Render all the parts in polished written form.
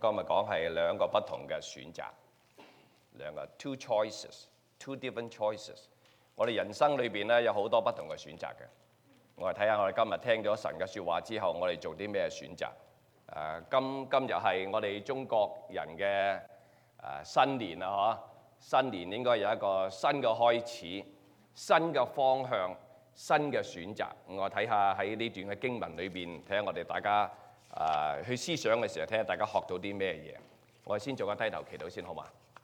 今日講係兩個不同嘅選擇，兩個 two different choices。我哋人生裏邊咧有好多不同嘅選擇嘅。我哋睇下我哋今日聽咗神嘅説話之後，我哋做啲咩選擇？今日係我哋中國人嘅新年啊，新年應該有一個新嘅開始、新嘅方向、新嘅選擇。我睇下喺呢段嘅經文裏邊，睇下我哋大家去思想嘅時候，睇下大家學到啲咩嘢。我哋先做個低頭祈禱先，好嘛？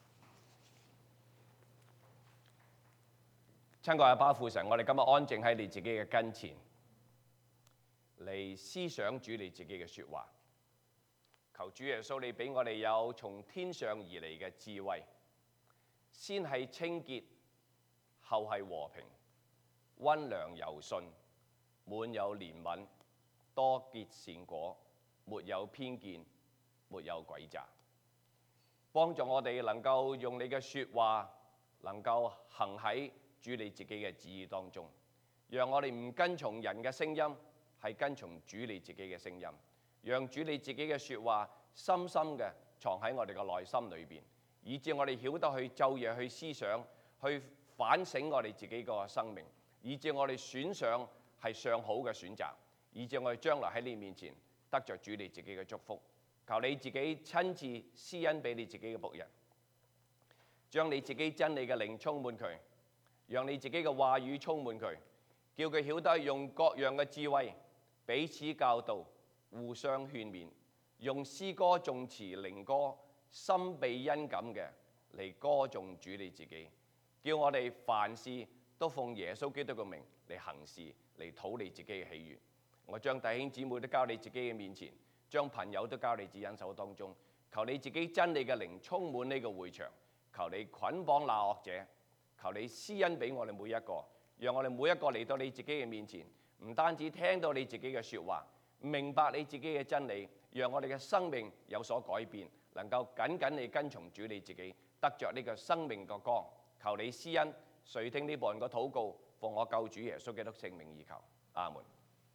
親愛嘅阿爸父神，我哋今日安靜喺你自己嘅跟前，嚟思想主你自己嘅説話。求主耶穌，你俾我哋有從天上而嚟嘅智慧，先係清潔，後係和平，溫良柔順，滿有憐憫，多結善果，沒有偏見，沒有詭詐。幫助我哋能夠用你嘅説話，能夠行喺主你自己嘅旨意當中，讓我哋唔跟從人嘅聲音，係跟從主你自己嘅聲音，讓主你自己嘅説話深深嘅藏喺我哋嘅內心裏邊，以致我哋曉得去晝夜去思想，去反省我哋自己個生命，以致我哋選上係上好嘅選擇，以致我哋將來喺你面前得着主你自己嘅祝福。求你自己親自施恩俾你自己嘅僕人，將你自己真理嘅靈充滿佢，讓你自己嘅話語充滿佢，叫佢曉得用各樣嘅智慧彼此教導，互相勸勉，用詩歌頌詞靈歌心備恩感嘅嚟歌頌主你自己，叫我哋凡事都奉耶穌基督嘅名嚟行事，嚟討你自己嘅喜悅。我將弟兄姊妹都交你自己嘅面前，將朋友都交你自己手當中，求你自己真理嘅靈充滿呢個會場，求你捆綁那惡者，求你施恩俾我哋每一個，讓我哋每一個嚟到你自己嘅面前，唔單止聽到你自己嘅説話，明白你自己嘅真理，讓我哋嘅生命有所改變，能夠緊緊地跟從主你自己，得着呢個生命嘅光。求你施恩，垂聽呢部人嘅禱告，奉我救主耶穌基督聖名而求，阿門。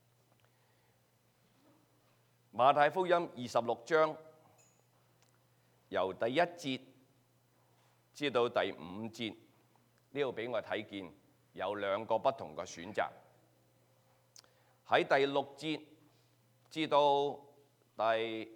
馬太福音26章由第1節至到第5節，呢度俾我睇見有兩個不同嘅選擇。喺第6節至到第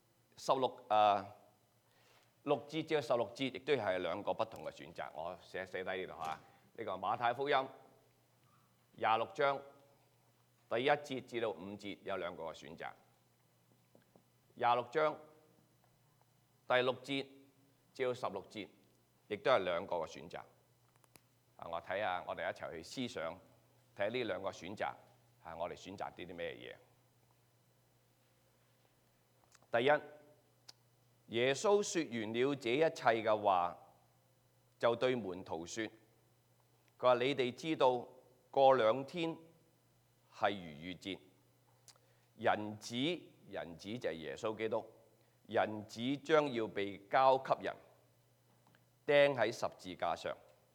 6節至到16節，亦都係兩個不同嘅選擇。我寫低呢度嚇，呢個馬太福音26章第1節至到5節有兩個嘅選擇。26章第6節至到16節，亦都係兩個嘅選擇。我睇下，我哋一齊去思想，睇下呢兩個選擇，我哋選擇啲咩嘢？第一，耶穌説完了這一切嘅話，就對門徒説：佢話你哋知道，過2天係逾越節，人子就係耶穌基督，人子將要被交給人，釘喺十字架上。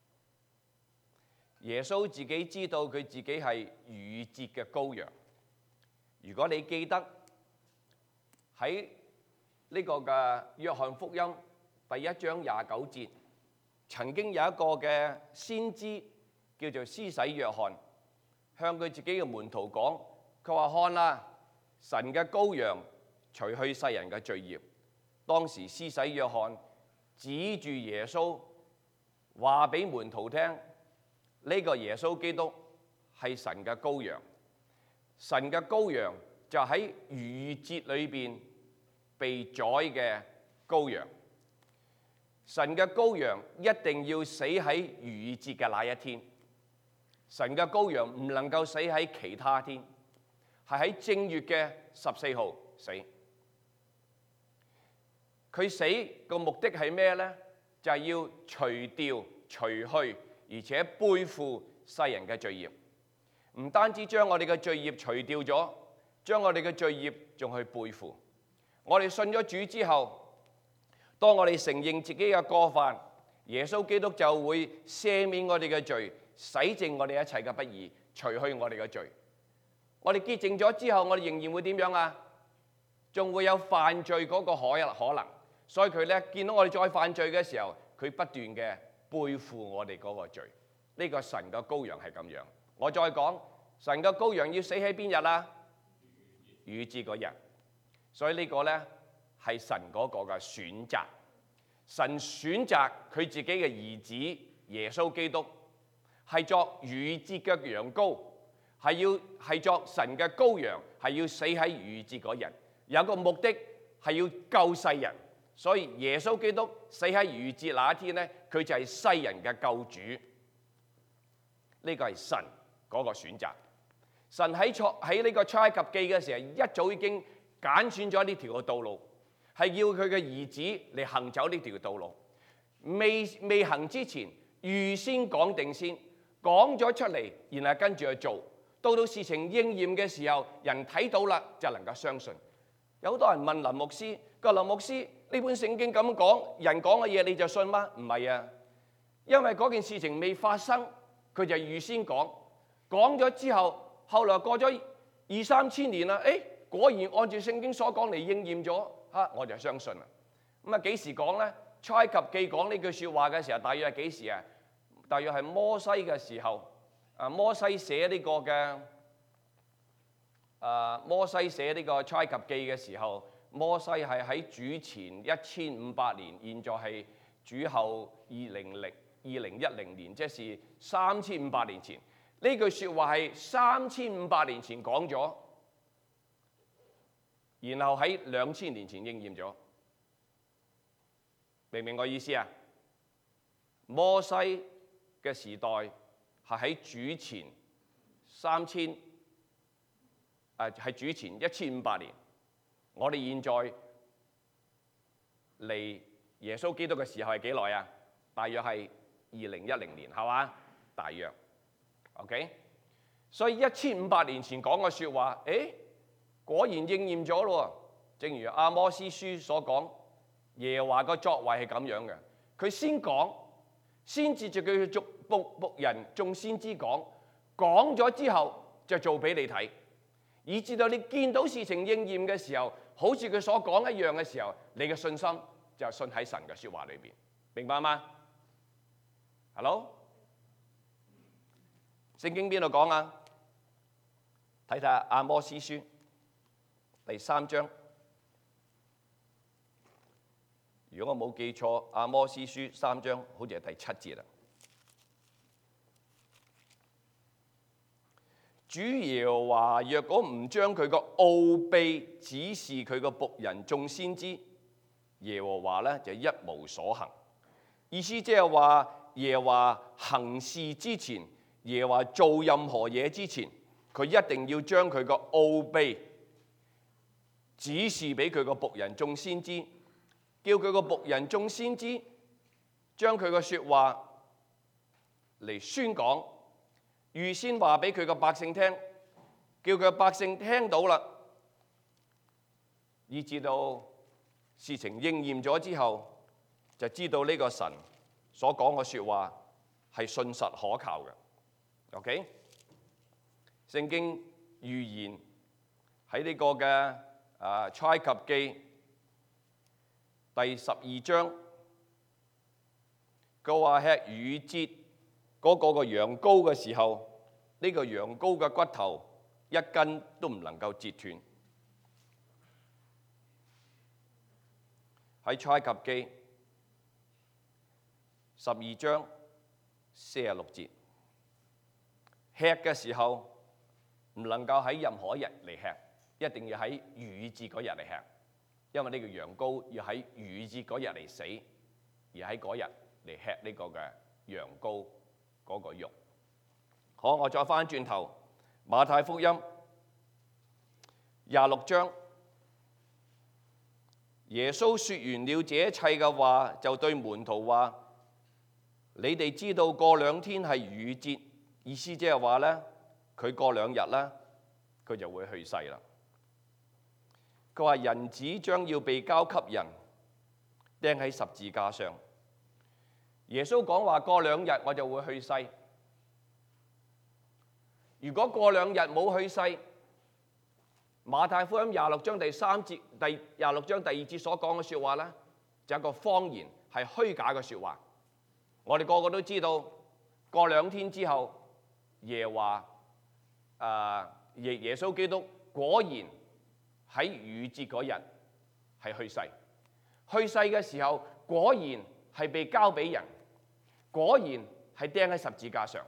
耶穌自己知道佢自己係逾越節嘅羔羊。如果你記得喺呢個嘅約翰福音第1章29節，曾經有一個嘅先知叫做施洗約翰，向佢自己嘅門徒講，佢話看啦，神嘅羔羊除去世人嘅罪孽。當時施洗約翰指住耶穌話俾門徒聽，呢個耶穌基督係神嘅羔羊，神嘅羔羊就喺逾越節裏邊被宰嘅羔羊。神嘅羔羊一定要死喺逾越節嘅那一天，神嘅羔羊唔能夠死喺其他天，係喺正月嘅14號死。佢死個目的係咩呢？就係要除掉、除去，而且背負世人嘅罪孽。唔單止將我哋嘅罪孽除掉咗，將我哋嘅罪孽仲去背負。我哋信咗主之後，當我哋承認自己嘅過犯，耶穌基督就會赦免我哋嘅罪，洗淨我哋一切嘅不義，除去我哋嘅罪。我哋潔淨咗之後，我哋仍然會點樣啊？ 仲會有犯罪嗰個可能。所以佢咧見到我哋再犯罪嘅時候，佢不斷嘅背負我哋嗰個罪。呢個神嘅羔羊係咁樣。我再講，神嘅羔羊要死喺邊日啊？逾越節嗰日。所以呢個咧係神嗰個嘅選擇。神選擇佢自己嘅兒子耶穌基督，係作逾越節嘅羊羔，係作神嘅羔羊，係要死喺逾越節嗰日。有個目的係要救世人。所以耶穌基督死喺逾越節那一天咧，佢就係世人嘅救主。呢個係神嗰個選擇。神喺呢個出埃及記嘅時候，一早已經揀選咗呢條嘅道路，係要佢嘅兒子嚟行走呢條道路。未行之前，預先講定先，講咗出嚟，然後跟住去做。到事情應驗嘅時候，人睇到啦，就能夠相信。有好多人問林牧師，個林牧師，呢本聖經咁講，人講嘅嘢你就信嗎？唔係啊，因為嗰件事情未發生，佢就預先講咗之後，後來過咗2-3千年啦，果然按照聖經所講嚟應驗咗，我就相信啦。咁啊幾時講咧？出埃及記講呢句説話嘅時候，大約係幾時啊？大約係摩西嘅時候。摩西寫呢個嘅摩西寫呢個出埃及記嘅時候，摩西係喺主前1500年，現在係主後2010年，即是3500年前。呢句説話係3500年前講咗，然後喺2000年前應驗咗。明唔明我意思啊？摩西嘅時代係喺主前係主前1500年。我哋現在嚟耶穌基督嘅時候係幾耐啊？大約係2010年，係嘛？大約 OK。所以1500年前講嘅説話，果然應驗咗咯。正如阿摩司書所講，耶和華個作為係咁樣嘅。佢先講，先至就佢嘅僕人眾先知講咗之後，就做俾你睇，以至到你見到事情應驗嘅時候，好似佢所講一樣嘅時候，你嘅信心就信喺神嘅説話裏邊，明白嗎 ？Hello， 聖經邊度講啊？睇睇阿摩司書第3章。如果我冇記錯，阿摩司書3章好似係第7節啦。主耶和華若果唔將佢個奧秘指示佢個僕人眾先知，耶和華咧就一無所行。意思即係話，耶和華行事之前，耶和華做任何嘢之前，佢一定要將佢個奧秘指示俾佢個僕人眾先知，叫佢個僕人眾先知將佢個説話嚟宣講。預先話俾佢個百姓聽，叫佢個百姓聽到啦，以至到事情應驗咗之後，就知道呢個神所講嘅説話係信實可靠嘅。OK， 聖經預言喺呢個嘅出埃及記第12章，佢話吃逾越節嗰個羊羔嘅時候，呢個羊羔嘅骨頭一根都唔能夠折斷。喺出埃及記12章46節，吃嘅時候唔能夠喺任何一日嚟吃，一定要喺逾越節嗰日嚟吃，因為呢個羊羔要喺逾越節嗰日嚟死，而喺嗰日嚟吃呢個嘅羊羔嗰個肉。好，我再翻轉頭，馬太福音26章，耶穌說完了這一切嘅話，就對門徒話：你哋知道過2天係逾越節，意思即係話咧，佢過2日咧，佢就會去世啦。佢話人子將要被交給人，釘喺十字架上。耶穌講話過2日我就會去世。如果過2日冇去世， 馬太福音26章第3節、第26章第2節所講嘅説話咧，就係一個謊言，係虛假嘅説話。我哋個個都知道，過2天之後，耶穌基督果然喺逾越節嗰日係去世。去世嘅時候，果然係被交俾人，果然係釘喺十字架上。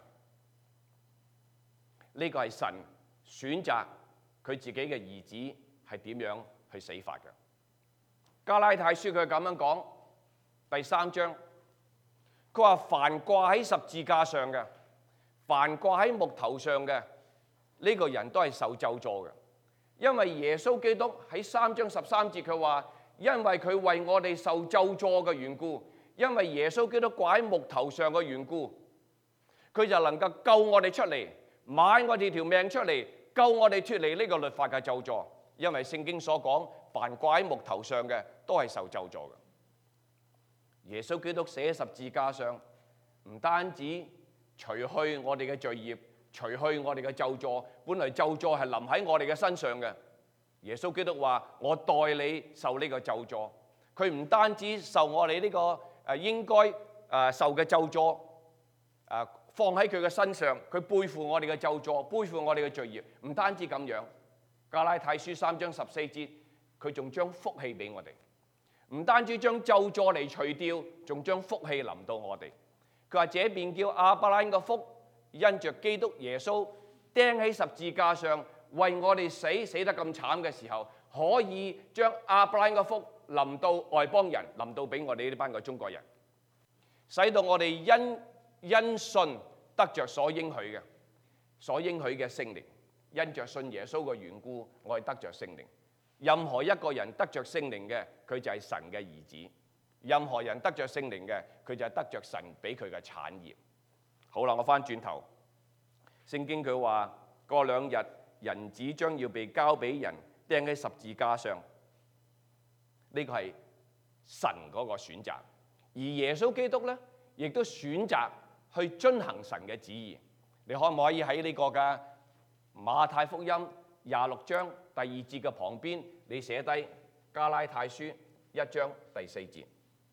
呢個係神選擇佢自己嘅兒子係點樣去死法嘅。加拉太書佢咁樣講，第3章，佢話凡掛喺十字架上嘅，凡掛喺木頭上嘅，呢個人都係受咒詛嘅。因為耶穌基督喺3章13節佢話，因為佢為我哋受咒詛嘅緣故，因為耶穌基督掛喺木頭上嘅緣故，佢就能夠救我哋出嚟，買我哋條命出嚟，救我哋脫離呢個律法嘅咒詛。因為聖經所講，凡掛喺木頭上嘅都係受咒詛嘅。耶穌基督死喺十字架上，唔單止除去我哋嘅罪孽，除去我哋嘅咒詛，本來咒詛係臨喺我哋嘅身上嘅。耶穌基督話：我代你受呢個咒詛。佢唔單止受我哋呢個應該受嘅咒詛，放喺佢嘅身上，佢背負我哋嘅咒詛，背負我哋嘅罪孽。唔單止咁樣，加拉太書3章14節，佢仲將福氣俾我哋。唔單止將咒詛嚟除掉，仲將福氣臨到我哋。佢話：這便叫亞伯拉罕嘅福，因着基督耶穌釘喺十字架上，為我哋死得咁慘嘅時候，可以將亞伯拉罕嘅福臨到外邦人，臨到俾我哋呢班嘅中國人，使到我哋因信得着所應許嘅聖靈。因着信耶穌嘅緣故，我哋得着聖靈。任何一個人得着聖靈嘅，佢就係神嘅兒子；任何人得着聖靈嘅，佢就係得着神俾佢嘅產業。好啦，我翻轉頭，聖經佢話過2日，人子將要被交俾人，釘喺十字架上。呢個係神嗰個選擇，而耶穌基督咧，亦都選擇去遵行神嘅旨意。你可唔可以喺呢個嘅馬太福音26章第2節嘅旁邊，你寫低加拉太書1章第4節？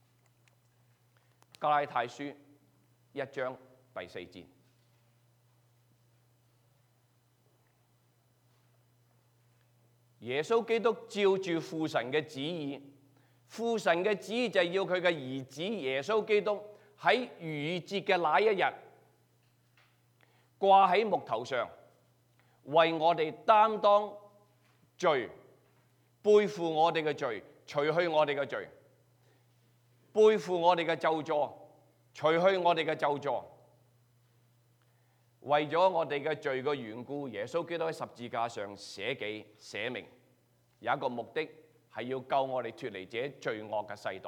加拉太書1章第4節。耶穌基督照住父神嘅旨意，父神嘅旨意就係要佢嘅兒子耶穌基督喺逾越節嘅那一日掛喺木頭上，為我哋擔當罪，背負我哋嘅罪，除去我哋嘅罪，背負我哋嘅咒詛，除去我哋嘅咒詛。為咗我哋嘅罪嘅緣故，耶穌基督喺十字架上捨己捨命，有一個目的係要救我哋脫離這罪惡嘅世代。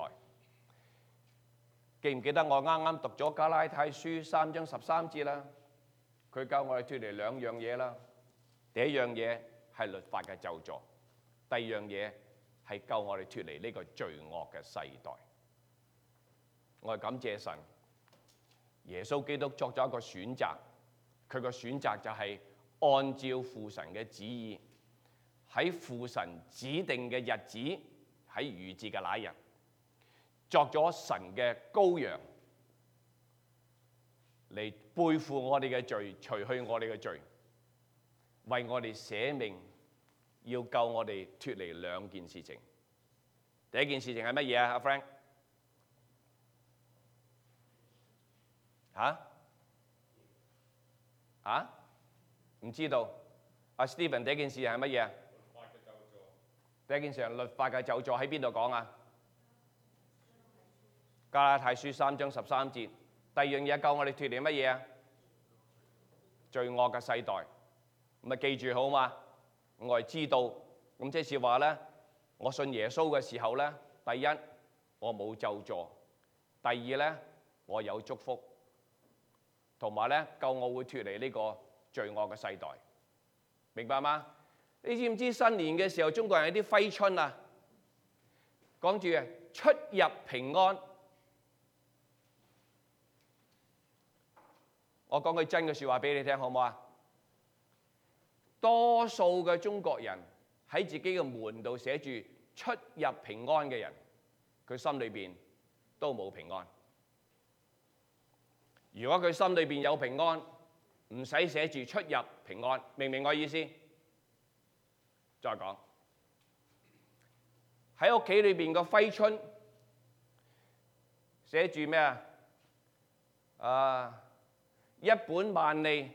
記唔記得我啱啱讀咗加拉太書3章13節啦？佢救我哋脫離2樣嘢啦。第一樣嘢係律法嘅咒詛，第二樣嘢係救我哋脫離呢個罪惡嘅世代。我係感謝神，耶穌基督作咗一個選擇。佢個選擇就係按照父神嘅旨意，喺父神指定嘅日子，喺逾越節嘅那一日，作咗神嘅羔羊，嚟背負我哋嘅罪，除去我哋嘅罪，為我哋捨命，要救我哋脫離2件事情。第一件事情係乜嘢啊？阿 Frank 唔知道。阿 Steven 第一件事係乜嘢？第一件事係律法嘅咒詛，喺邊度講啊？加拉太書3章13節。第二樣嘢救我哋脫離乜嘢啊？罪惡嘅世代。咁啊記住好嘛？我係知道。咁即是話咧，我信耶穌嘅時候咧，第一我冇咒詛，第二咧我有祝福。同埋咧，救我會脫離呢個罪惡嘅世代，明白嗎？你知唔知新年嘅時候，中國人有啲揮春啊，講住出入平安。我講句真嘅説話俾你聽，好唔好啊？多數嘅中國人喺自己嘅門度寫住出入平安嘅人，佢心裏邊都冇平安。如果佢心裏邊有平安，唔使寫住出入平安，明唔明我意思？再講喺屋企裏邊個揮春寫住咩啊？一本萬利。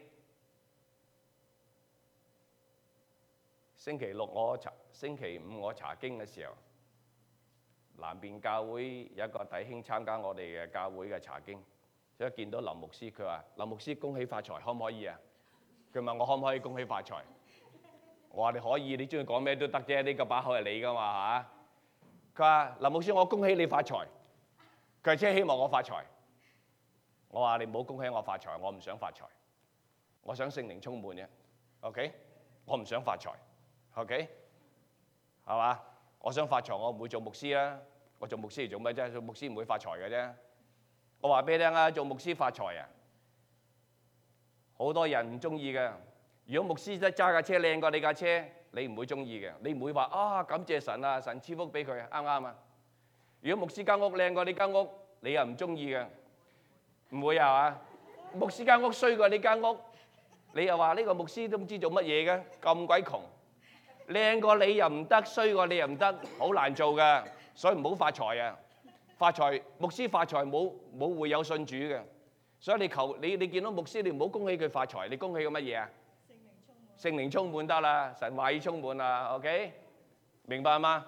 星期五我查經嘅時候，南邊教會有一個弟兄參加我哋嘅教會嘅查經，一見到林牧師，佢話：林牧師恭喜發財，可唔可以啊？佢問我可唔可以恭喜發財？我話你可以，你中意講咩都得啫，呢個把口係你噶嘛嚇。佢話：林牧師，我恭喜你發財。佢即係希望我發財。我話你唔好恭喜我發財，我唔想發財，我想聖靈充滿啫。OK， 我唔想發財。OK， 係嘛？我想發財，我唔會做牧師啦。我做牧師嚟做咩啫？做牧師唔會發財嘅啫。我話俾你聽啊，做牧師發財啊，好多人唔中意嘅。如果牧師揸架車靚過你架車，你唔會中意嘅。你唔會話啊，感謝神啊，神賜福俾佢，啱唔啱啊？如果牧師間屋靚過你間屋，你又唔中意嘅，唔會係嘛？牧師間屋衰過你間屋，你又話呢個牧師都唔知做乜嘢嘅，咁鬼窮。靚過你又唔得，衰過你又唔得，好難做㗎，所以唔好發財啊！發財，牧師發財冇會有信主嘅，所以你見到牧師，你唔好恭喜佢發財，你恭喜佢乜嘢啊？聖靈充滿得啦，神話語充滿啦 ，OK， 明白嗎？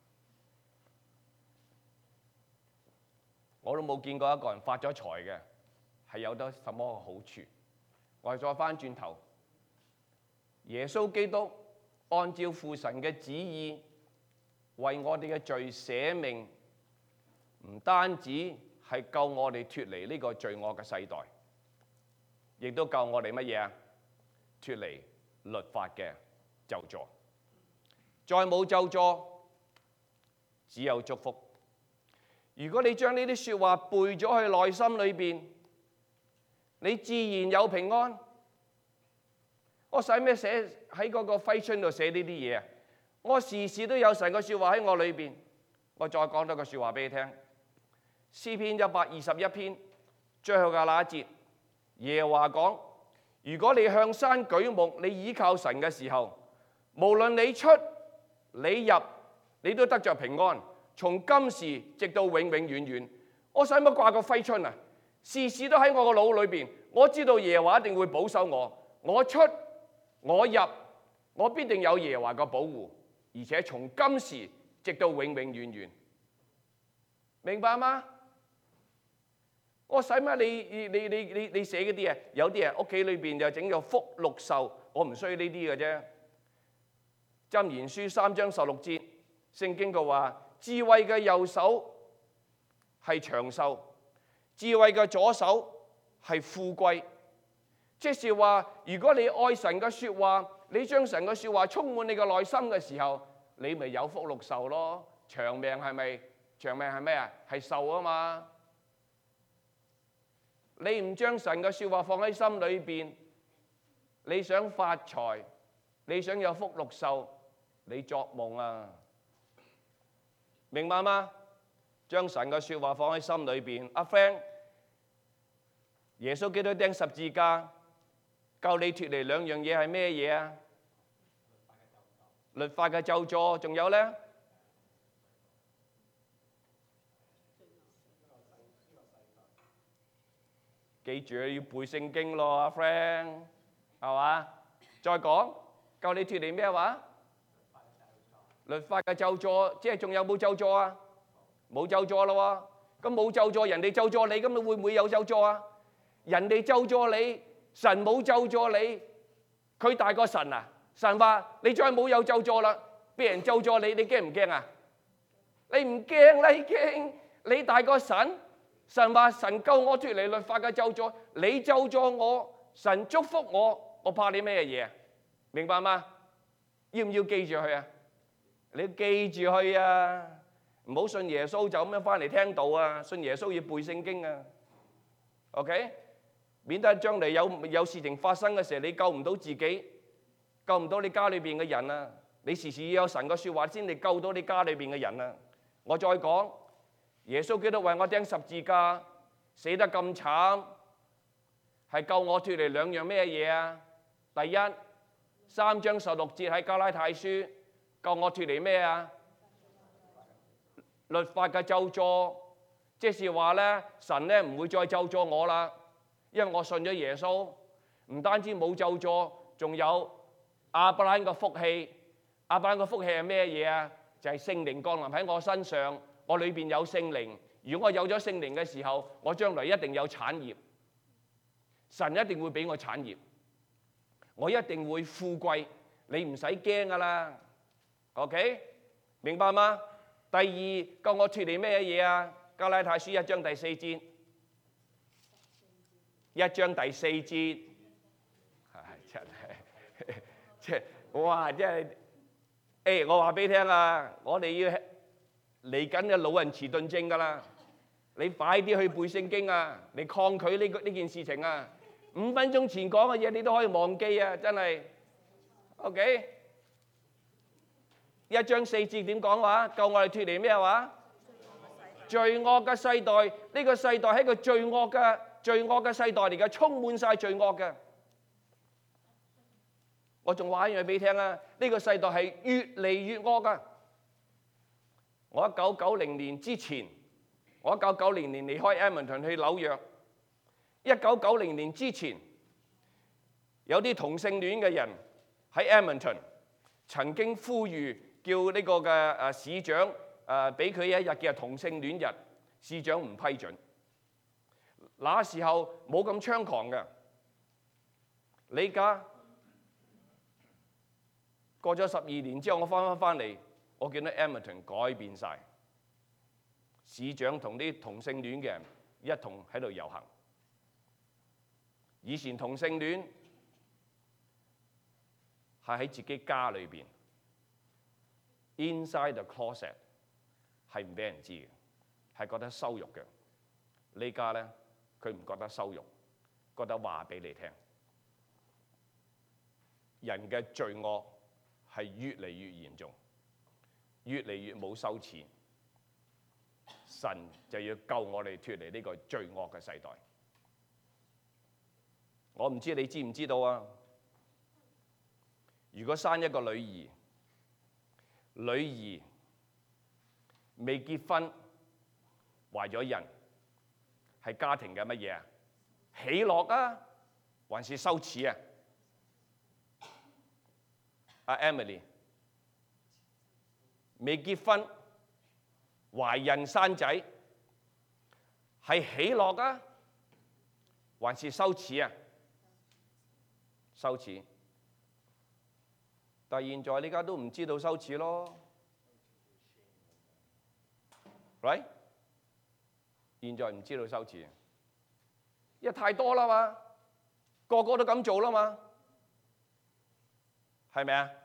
我都冇見過一個人發咗財嘅係有得什麼好處。我哋再翻轉頭，耶穌基督按照父神嘅旨意，為我哋嘅罪捨命，唔單止係救我哋脫離呢個罪惡嘅世代，亦都救我哋乜嘢啊？脫離律法嘅咒詛。再冇咒詛，只有祝福。如果你將呢啲説話背咗去內心裏邊，你自然有平安。我使咩寫喺嗰個揮春度寫呢啲嘢啊？我時時都有神嘅説話喺我裏邊。我再講多個説話俾你聽。詩篇121篇最後嘅那一節，耶和華講：如果你向山舉目，你倚靠神嘅時候，無論你出你入，你都得着平安，從今時直到永永遠遠。我使乜掛個揮春啊？時時都喺我個腦裏邊，我知道耶和華一定會保守我。我出我入，我必定有耶和華嘅保護，而且從今時直到永永遠遠。明白嗎？我使乜你寫嗰啲啊？有啲人屋企裏邊就整個福祿壽，我唔需要呢啲嘅啫。箴言書3章16節，聖經佢話：智慧嘅右手係長壽，智慧嘅左手係富貴。即是話，如果你愛神嘅説話，你將神嘅説話充滿你嘅內心嘅時候，你咪有福祿壽咯。長命係咪？長命係咩啊？係壽啊嘛。你唔將神嘅説話放喺心裏邊，你想發財，你想有福祿壽，你作夢啊！明白嗎？將神嘅説話放喺心裏邊。阿 friend， 耶穌基督釘十字架，救你脫離兩樣嘢係咩嘢啊？律法嘅咒詛，仲有咧？記住要背聖經咯，阿 friend， 係嘛？再講，救你脫離咩話？律法嘅咒詛，即係仲有冇咒詛啊？冇咒詛咯喎，咁冇咒詛，人哋咒詛你，咁你會唔會有咒詛啊？人哋咒詛你，神冇咒詛你，佢大過神啊？神話你再冇有咒詛啦，俾人咒詛你，你驚唔驚啊？你唔驚啦已經，你大過神。神話神救我脫離律法嘅咒詛，你咒詛我，神祝福我，我怕你咩嘢啊？明白嗎？要唔要記住佢啊？你要記住佢啊！唔好信耶穌就咁樣翻嚟聽道啊！信耶穌要背聖經啊 ！OK， 免得將來有事情發生嘅時候，你救唔到自己，救唔到你家裏邊嘅人啊！ 你時時要有神嘅説話先嚟救到你家裏邊嘅人啊！我再講，耶穌基督為我釘十字架，死得咁慘，係救我脫離兩樣咩嘢啊？第一，3章16節喺加拉太書救我脫離咩啊？律法嘅咒詛，即是話咧，神咧唔會再咒詛我啦，因為我信咗耶穌，唔單止冇咒詛，仲有亞伯拉罕嘅福氣。亞伯拉罕嘅福氣係咩嘢啊？就係聖靈降臨喺我身上，我裏邊有聖靈。如果我有咗聖靈嘅時候，我將來一定有產業，神一定會俾我產業，我一定會富貴，你唔使驚噶啦。OK， 明白嗎？第二，救我脫離咩嘢啊？加拉太書1章第4節，1章第4節，真係，即係哇！即係，我話俾你聽啊，我哋要嚟緊嘅老人遲鈍症噶啦，你快啲去背聖經啊！你抗拒呢件事情啊！5分鐘前講嘅嘢你都可以忘記啊！真係 ，OK。1章4節點講話？救我哋脫離咩話？罪惡嘅世代，呢個世代係一個罪惡嘅世代嚟嘅，充滿晒罪惡嘅。我仲話一樣俾你聽啊！呢個世代係越嚟越惡噶。我1990年之前，我1990年離開 Edmonton 去紐約。1990年之前，有啲同性戀嘅人喺 Edmonton 曾經呼籲叫呢個嘅市長俾佢一日嘅同性戀日，市長唔批准。那時候冇咁猖狂嘅，你而家過咗12年之後，我翻嚟，我見到 Edmonton 改變晒，市長同啲同性戀嘅人一同喺度遊行。以前同性戀係喺自己家裏邊 ，inside the closet 係唔俾人知嘅，係覺得羞辱嘅。呢家咧，佢唔覺得羞辱，覺得話俾你聽。人嘅罪惡係越嚟越嚴重，越嚟越冇羞恥。神就要救我哋脫離呢個罪惡嘅世代。我唔知你知唔知道啊？如果生一個女兒，女兒未結婚懷咗孕，係家庭嘅乜嘢啊？喜樂啊，還是羞恥啊？阿 Emily 未結婚懷孕生仔，係喜樂啊，還是羞恥啊？羞恥，但係現在你而家都唔知道羞恥咯 ，right？ 現在唔知道羞恥，因為太多啦嘛，個個都咁做啦嘛，係咪啊？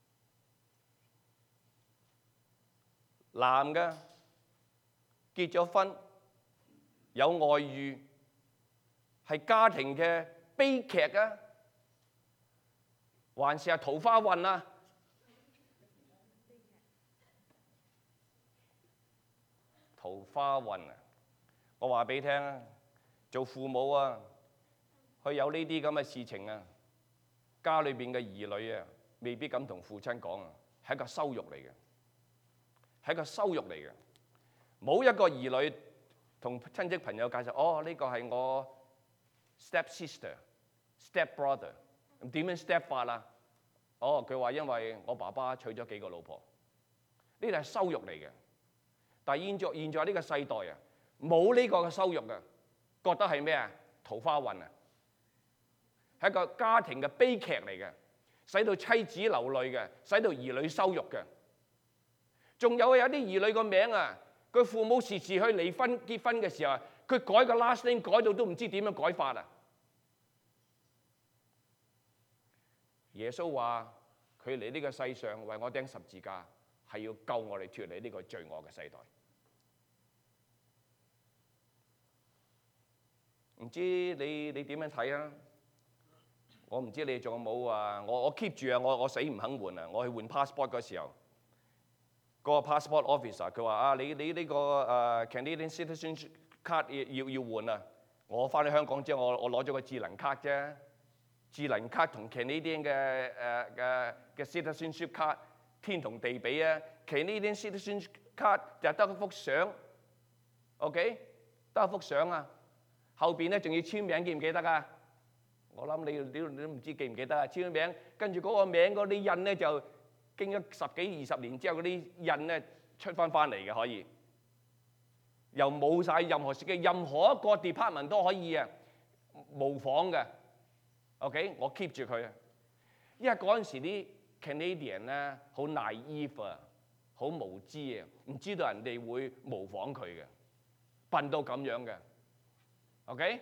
男嘅結咗婚有外遇，係家庭嘅悲劇啊！還是係桃花運啊！桃花運啊！我話俾你聽啊，做父母啊，佢有呢啲咁嘅事情啊，家裏邊嘅兒女啊，未必敢同父親講啊，係一個羞辱嚟嘅，係一個羞辱嚟嘅。冇一個兒女同親戚朋友介紹，哦，呢個係我 step sister、step brother。咁點樣 step 法啊？哦，佢話因為我爸爸娶咗幾個老婆，呢啲係羞辱嚟嘅。但係現在呢個世代啊，冇呢個嘅羞辱嘅，覺得係咩啊？桃花運啊，係一個家庭嘅悲劇嚟嘅，使到妻子流淚嘅，使到兒女羞辱嘅。仲有啲兒女個名啊，佢父母時時去離婚結婚嘅時候，佢改個 last name 改到都唔知點樣改法啊！耶穌話：佢嚟呢個世上為我釘十字架，係要救我哋脫離呢個罪惡嘅世代。唔知你點樣睇啊？ 我唔知你仲有冇啊？我 keep 住啊！我死唔肯換啊！我去換 passport 嗰時候，嗰個 passport officer 佢話啊，你呢個Canadian citizen card 要換啊！我翻去香港之後，我攞咗個智能卡啫。智能卡同 Canadian 嘅 citizenship card 天同地比啊！Canadian citizenship card 就得一幅相 ，OK， 得一幅相啊！後邊咧仲要簽名，記唔記得啊？我諗你都唔知記唔記得啊！簽咗名，跟住嗰個名嗰啲印咧就經咗10幾20年之後，嗰啲印咧出翻嚟嘅可以，又冇晒任何嘅任何一個 department 都可以啊模仿嘅。OK， 我 keep 住佢啊，因為嗰陣時啲 Canadian 咧好 naive 啊，好無知啊，唔知道人哋會模仿佢嘅，笨到咁樣嘅。OK，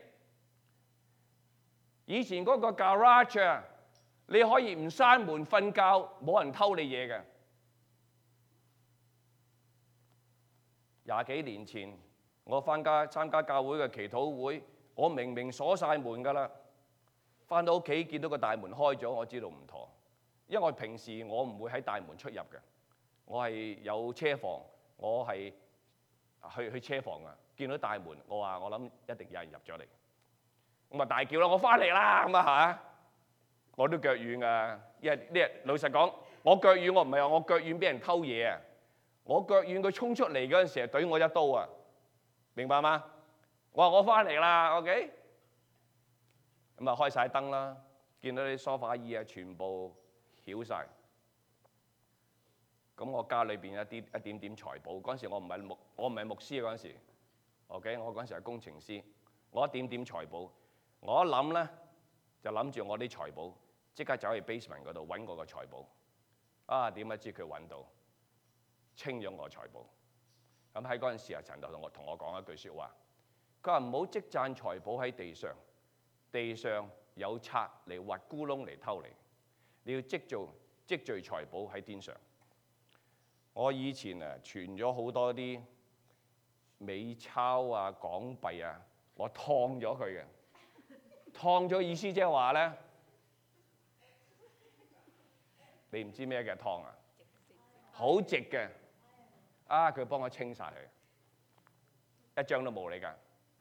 以前嗰個 garage 啊，你可以唔閂門瞓覺，冇人偷你嘢嘅。20幾年前，我參加教會嘅祈禱會，我明明鎖晒門㗎啦。翻到屋企見到個大門開咗，我知道唔妥，因為我平時我唔會喺大門出入嘅，我係有車房，我係去車房啊，見到大門，我諗一定有人入咗嚟，咁啊大叫啦，我翻嚟啦咁啊嚇，我都腳軟㗎，因為呢日老實講，我腳軟我唔係話我腳軟俾人偷嘢啊，我腳軟佢衝出嚟嗰陣時係懟我一刀啊，明白嗎？我話我翻嚟啦 ，OK。咁啊開晒燈啦，見到啲梳化椅啊全部翹晒。咁我家裏邊一點點財寶，嗰陣時我唔係牧師嗰陣時 ，OK， 我嗰陣時係工程師，我一點點財寶，我一諗咧就諗住我啲財寶，即刻走去 basement 嗰度揾我個財寶，啊點不知佢揾到，清咗我財寶。咁喺嗰陣時啊，陳導同我講一句説話，佢話唔好積攢財寶喺地上。地上有賊嚟挖咕窿嚟偷你，你要積聚財寶喺天上。我以前啊存咗好多啲美鈔啊港幣啊，我燙咗佢嘅，燙咗意思即係話咧，你唔知咩嘅燙啊？好直嘅，啊佢幫我清晒佢，一張都冇你㗎。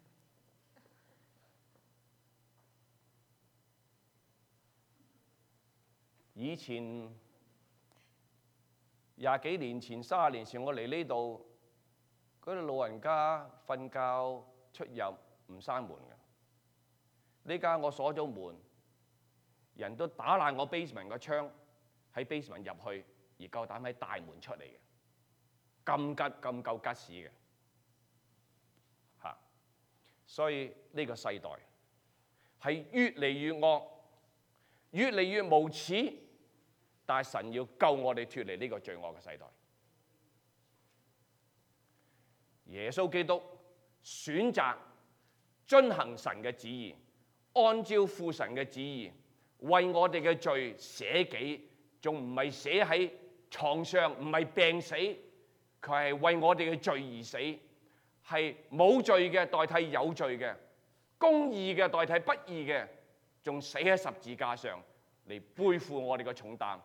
以前20幾年前、30年前，我嚟呢度，嗰啲老人家瞓覺出入唔閂門嘅。呢間我鎖咗門，人都打爛我 basement 個窗，喺 basement 入去，而夠膽喺大門出嚟嘅，咁夠吉屎嘅嚇。所以呢個世代係越嚟越惡，越嚟越無恥。但係神要救我哋脫離呢個罪惡嘅世代。耶穌基督選擇遵行神嘅旨意，按照父神嘅旨意，為我哋嘅罪捨己，仲唔係捨喺床上，唔係病死，佢係為我哋嘅罪而死，係冇罪嘅代替有罪嘅，公義嘅代替不義嘅，仲死喺十字架上嚟背負我哋嘅重擔，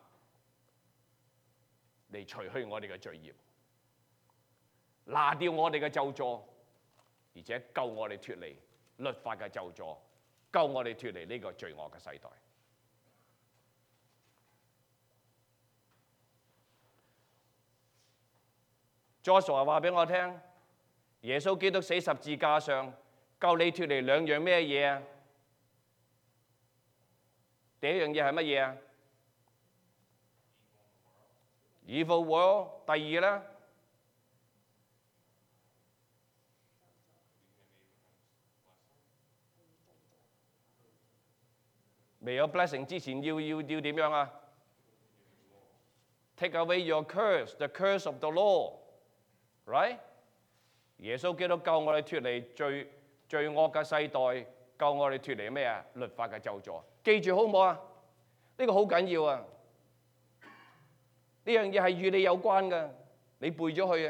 嚟除去我哋嘅罪孽，拿掉我哋嘅咒詛，而且救我哋脫離律法嘅咒詛，救我哋脫離呢個罪惡嘅世代。Joshua 話俾我聽，耶穌基督死十字架上，救你脫離兩樣咩嘢啊？第一樣嘢係乜嘢啊？Evil world。第二咧，未有 blessing 之前要點樣啊 ？Take away your curse, the curse of the law，right？ 耶穌基督救我哋脫離罪惡嘅世代，救我哋脫離咩啊？律法嘅咒詛。記住好唔好啊？呢個好緊要啊！呢樣嘢係與你有關嘅，你背咗佢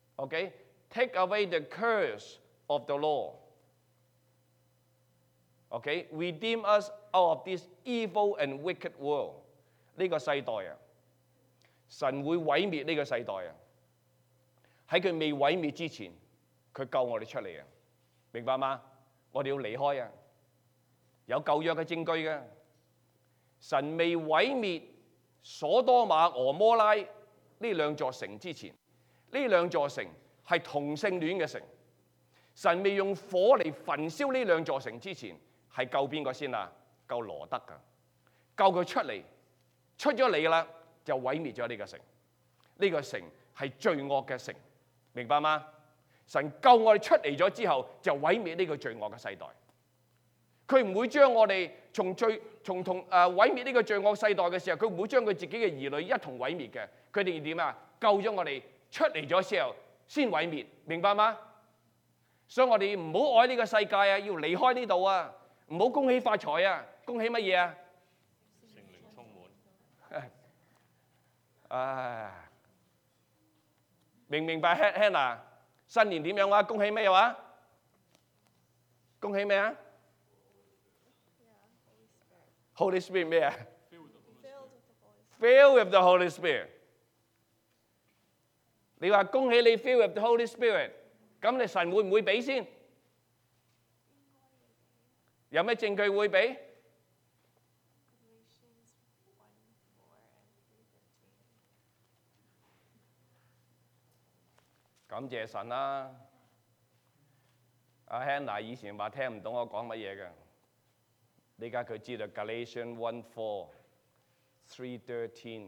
啊。OK，take away the curse of the law。 OK，redeem us out of this evil and wicked world。呢個世代啊，神會毀滅呢個世代啊。喺佢未毀滅之前，佢救我哋出嚟啊！明白嗎？我哋要離開啊！有舊約嘅證據嘅。神未毀滅所多瑪、俄摩拉呢兩座城之前，呢兩座城係同性戀嘅城。神未用火嚟焚燒呢兩座城之前，係救邊個先啊？救羅得噶，救佢出咗嚟啦，就毀滅咗呢個城。呢個城係罪惡嘅城，明白嗎？神救我哋出嚟咗之後，就毀滅呢個罪惡嘅世代。佢唔會將我哋毀滅呢個罪惡世代嘅時候，佢唔會將佢自己嘅兒女一同毀滅嘅。佢哋點啊？救咗我哋出嚟咗之後先毀滅，明白嗎？所以我哋唔好愛呢個世界啊，要離開呢度啊！唔好恭喜發財啊！恭喜乜嘢啊？聖靈充滿。唉，明唔明白 Hannah？ 新年點樣話？恭喜咩話？恭喜咩啊？Holy Spirit 咩啊 ？Fill with the Holy Spirit。你話恭喜你 fill with the Holy Spirit， 咁你神會唔會俾先？有咩證據會俾？感謝神啦！阿 Hannah 以前話聽唔懂我講乜嘢嘅。而家佢知道 Galatians 1:4 3:13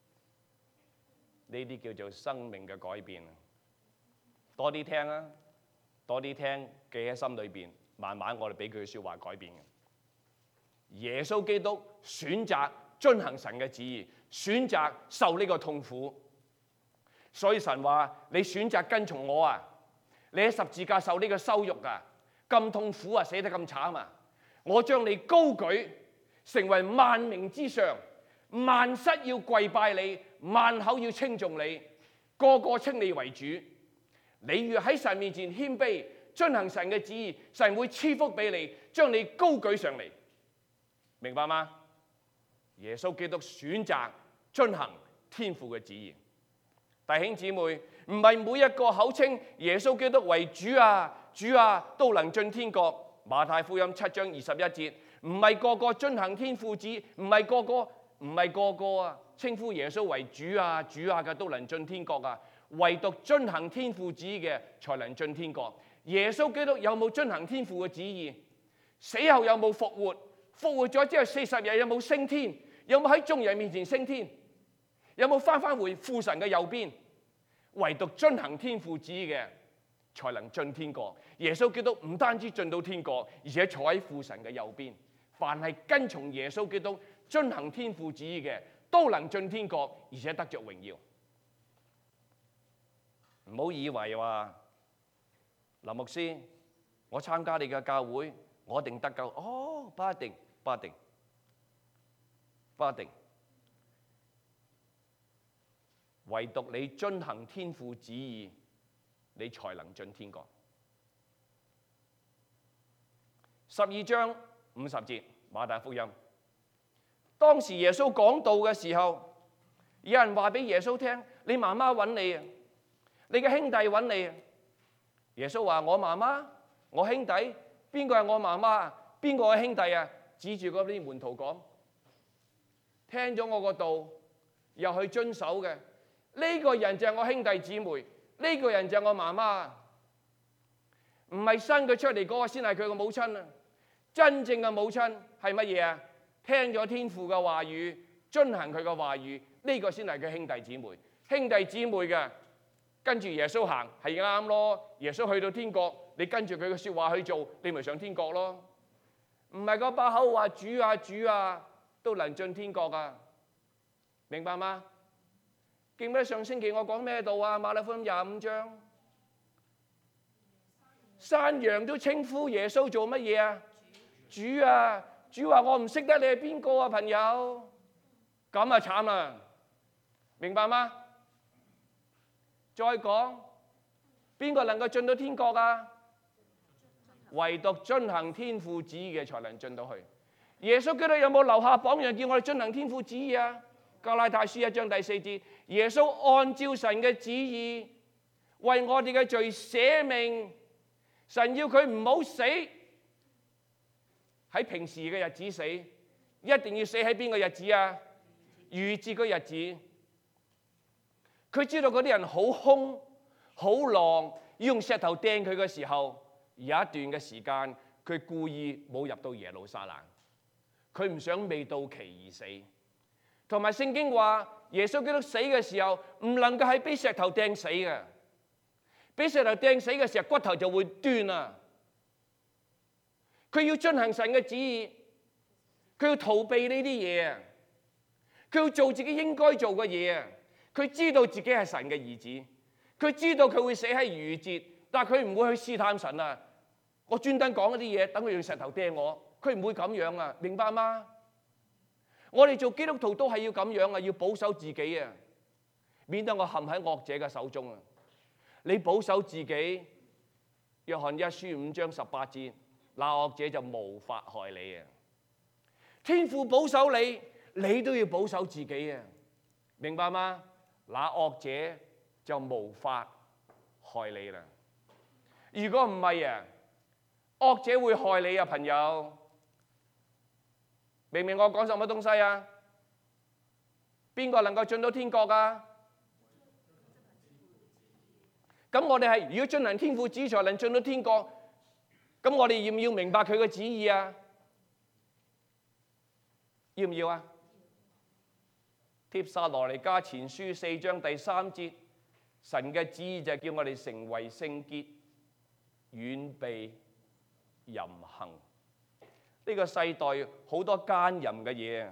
呢啲叫做生命嘅改變。多啲聽啊，多啲聽，記喺心裏邊，慢慢我哋俾佢嘅説話改變嘅。耶穌基督選擇遵行神嘅旨意，選擇受呢個痛苦。所以神話你選擇跟從我啊，你喺十字架受呢個羞辱啊，咁痛苦啊，死得咁慘啊！我將你高舉，成為萬名之上，萬膝要跪拜你，萬口要稱頌你，個個稱你為主。你若喺神面前謙卑，遵行神嘅旨意，神會賜福俾你，將你高舉上嚟。明白嗎？耶穌基督選擇遵行天父嘅旨意。弟兄姊妹，唔係每一個口稱耶穌基督為主啊、主啊都能進天國。馬太福音7章21節，唔係個個遵行天父旨，唔係個個啊稱呼耶穌為主啊、主啊嘅都能進天國啊。唯獨遵行天父旨意嘅才能進天國。耶穌基督有冇遵行天父嘅旨意？死後有冇復活？復活咗之後40日有冇升天？有冇喺眾人面前升天？有冇翻回父神嘅右邊？唯獨遵行天父旨意嘅才能進天國。耶穌基督唔單止進到天國，而且坐喺父神嘅右邊。凡係跟從耶穌基督、遵行天父旨意嘅，都能進天國，而且得着榮耀。唔好以為話林牧師，我參加你嘅教會，我一定得救。哦，不一定，不一定，不一定。唯獨你遵行天父旨意，你才能進天國。12章50節馬太福音，當時耶穌講道嘅時候，有人話俾耶穌聽：你媽媽揾你啊，你嘅兄弟揾你啊。耶穌話：我媽媽，我兄弟，邊個係我媽媽啊？邊個係兄弟啊？指住嗰啲門徒講：聽咗我個道，又去遵守嘅。呢個人就係我兄弟姊妹，呢個人就係我媽媽，唔係生佢出嚟嗰個先係佢個母親啊！真正嘅母親係乜嘢啊？聽咗天父嘅話語，遵行佢嘅話語，呢個先係佢兄弟姊妹。兄弟姊妹嘅跟住耶穌行係啱咯。耶穌去到天國，你跟住佢嘅説話去做，你咪上天國咯。唔係個把口話主啊主啊都能進天國啊！明白嗎？記唔記得上星期我講咩道啊？馬太福音25章，山羊都稱呼耶穌做乜嘢啊？主啊！主話我唔識得你係邊個啊，朋友？咁啊慘啦！明白嗎？再講邊個能夠進到天國啊？ 唯獨遵行天父旨意嘅才能進到去。耶穌基督有冇留下榜樣叫我哋遵行天父旨意啊？加拉太書1章第4節，耶穌按照神嘅旨意為我哋嘅罪捨命。神要佢唔好死喺平時嘅日子死，一定要死喺邊個日子啊？逾節嘅日子。佢知道嗰啲人好兇好狼，要用石頭掟佢嘅時候，有一段嘅時間佢故意冇入到耶路撒冷，佢唔想未到期而死。同埋聖經話耶穌基督死嘅時候唔能夠係俾石頭掟死嘅，俾石頭掟死嘅時候骨頭就會斷啊！佢要遵行神嘅旨意，佢要逃避呢啲嘢啊！佢要做自己應該做嘅嘢啊！佢知道自己係神嘅兒子，佢知道佢會死喺逾節，但係佢唔會去試探神啊！我專登講一啲嘢，等佢用石頭掟我，佢唔會咁樣啊！明白嗎？我哋做基督徒都係要咁樣啊，要保守自己啊，免得我陷喺惡者嘅手中啊！你保守自己，約翰一書5章18節，那惡者就無法害你啊！天父保守你，你都要保守自己啊！明白嗎？那惡者就無法害你啦。如果唔係啊，惡者會害你啊，朋友。明唔明我講什麼東西啊？邊個能夠進到天國啊？咁我哋係如果遵行天父旨意才能進到天國，咁我哋要唔要明白佢嘅旨意啊？要唔要啊？帖撒羅尼迦前書4章第3節，神嘅旨意就係叫我哋成為聖潔，遠避淫行。呢個世代好多奸淫嘅嘢，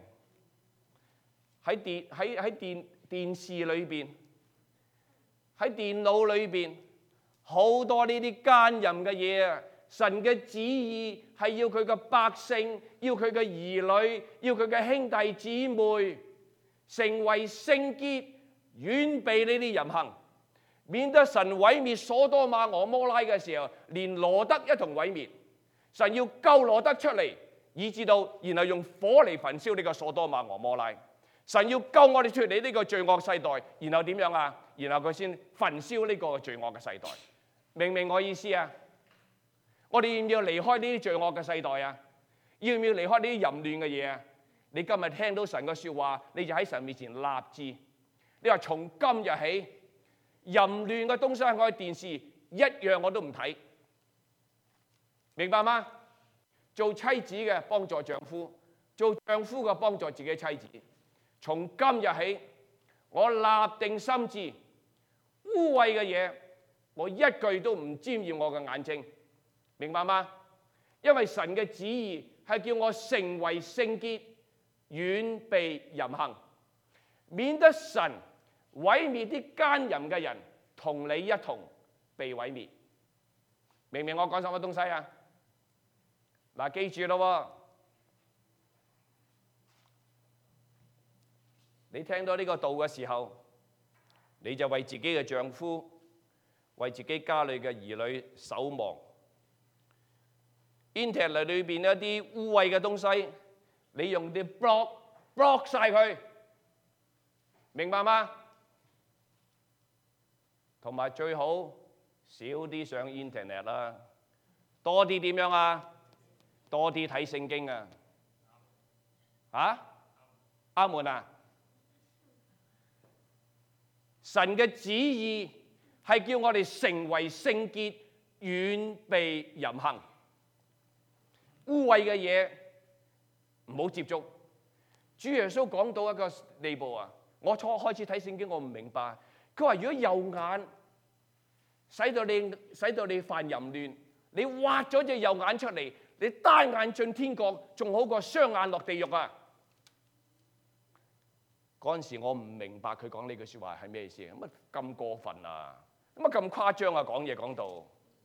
喺電視裏邊，喺電腦裏邊，好多呢啲奸淫嘅嘢啊！神嘅旨意係要佢嘅百姓，要佢嘅兒女，要佢嘅兄弟姊妹成為聖潔，遠避呢啲淫行，免得神毀滅所多瑪俄摩拉嘅時候，連羅得一同毀滅。神要救羅得出嚟，以至到然後用火嚟焚燒呢個所多瑪俄摩拉。神要救我哋出嚟呢個罪惡世代，然後點樣啊？然後佢先焚燒呢個罪惡嘅世代。明唔明我意思啊？我哋要唔要離開呢啲罪惡嘅世代啊？要唔要離開呢啲淫亂嘅嘢啊？你今日聽到神嘅説話，你就喺神面前立志。你話從今日起，淫亂嘅東西喺我嘅電視一樣我都唔睇。明白嗎？做妻子嘅幫助丈夫，做丈夫嘅幫助自己妻子。從今日起，我立定心志，污穢嘅嘢，我一句都唔沾染我嘅眼睛。明白嗎？因為神嘅旨意係叫我成為聖潔，遠避淫行，免得神毀滅啲奸淫嘅人，同你一同被毀滅。明唔明我講什麼東西啊？嗱，記住咯，你聽到呢個道嘅時候，你就為自己嘅丈夫、為自己家裏嘅兒女守望。Internet 裏邊一啲污穢嘅東西，你用啲 block 晒佢，明白嗎？同埋最好少啲上 Internet 啦，多啲點樣啊？多啲睇聖經啊！阿門啊！神嘅旨意係叫我哋成為聖潔，遠避淫行。污穢嘅嘢唔好接觸。主耶穌講到一個地步啊！我初開始睇聖經，我唔明白。佢話：如果右眼使到你犯淫亂，你挖咗隻右眼出嚟，你單眼進天國，仲好過雙眼落地獄啊！嗰陣時我唔明白佢講呢句説話係咩意思，乜咁過分啊？乜咁誇張啊？講嘢講到，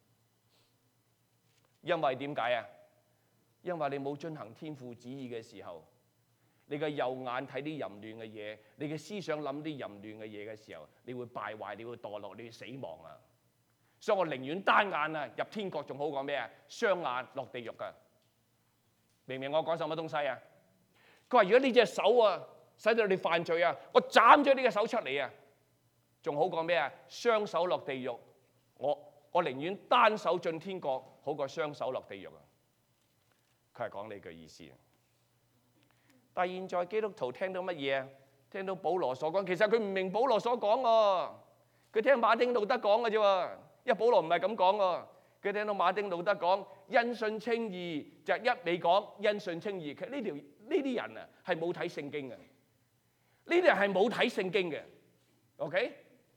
因為點解啊？因為你冇遵行天父旨意嘅時候，你嘅右眼睇啲淫亂嘅嘢，你嘅思想諗啲淫亂嘅嘢嘅時候，你會敗壞，你會墮落，你會死亡啊！ 所以我寧願單眼啊入天國，仲好過咩啊？雙眼落地獄㗎。明唔明我講什麼東西啊？佢話如果呢隻手啊使到你犯罪啊，我斬咗呢隻手出嚟啊，仲好過咩啊？雙手落地獄。我寧願單手進天國，好過雙手落地獄啊！佢係講呢句意思。但係現在基督徒聽到乜嘢啊？聽到保羅所講，其實佢唔明白保羅所講喎，佢聽馬丁路德講嘅啫喎，因為保羅唔係咁講喎。佢聽到馬丁路德講因信稱義，就一味講因信稱義。其實呢啲人啊係冇睇聖經嘅，呢啲人係冇睇聖經嘅。OK？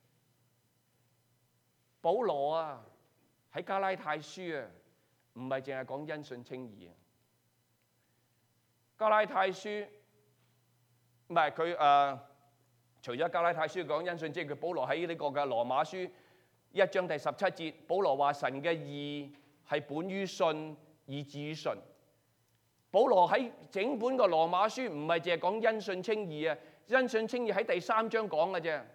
保羅啊喺加拉太書啊，唔係淨係講因信稱義啊。加拉太書唔係佢除咗加拉太書講因信稱義，佢保羅喺呢個嘅羅馬書1章第17節，保羅話神嘅義係本於信以至於信。保羅喺整本個羅馬書唔係淨係講因信稱義啊，因信稱義喺第3章講嘅啫。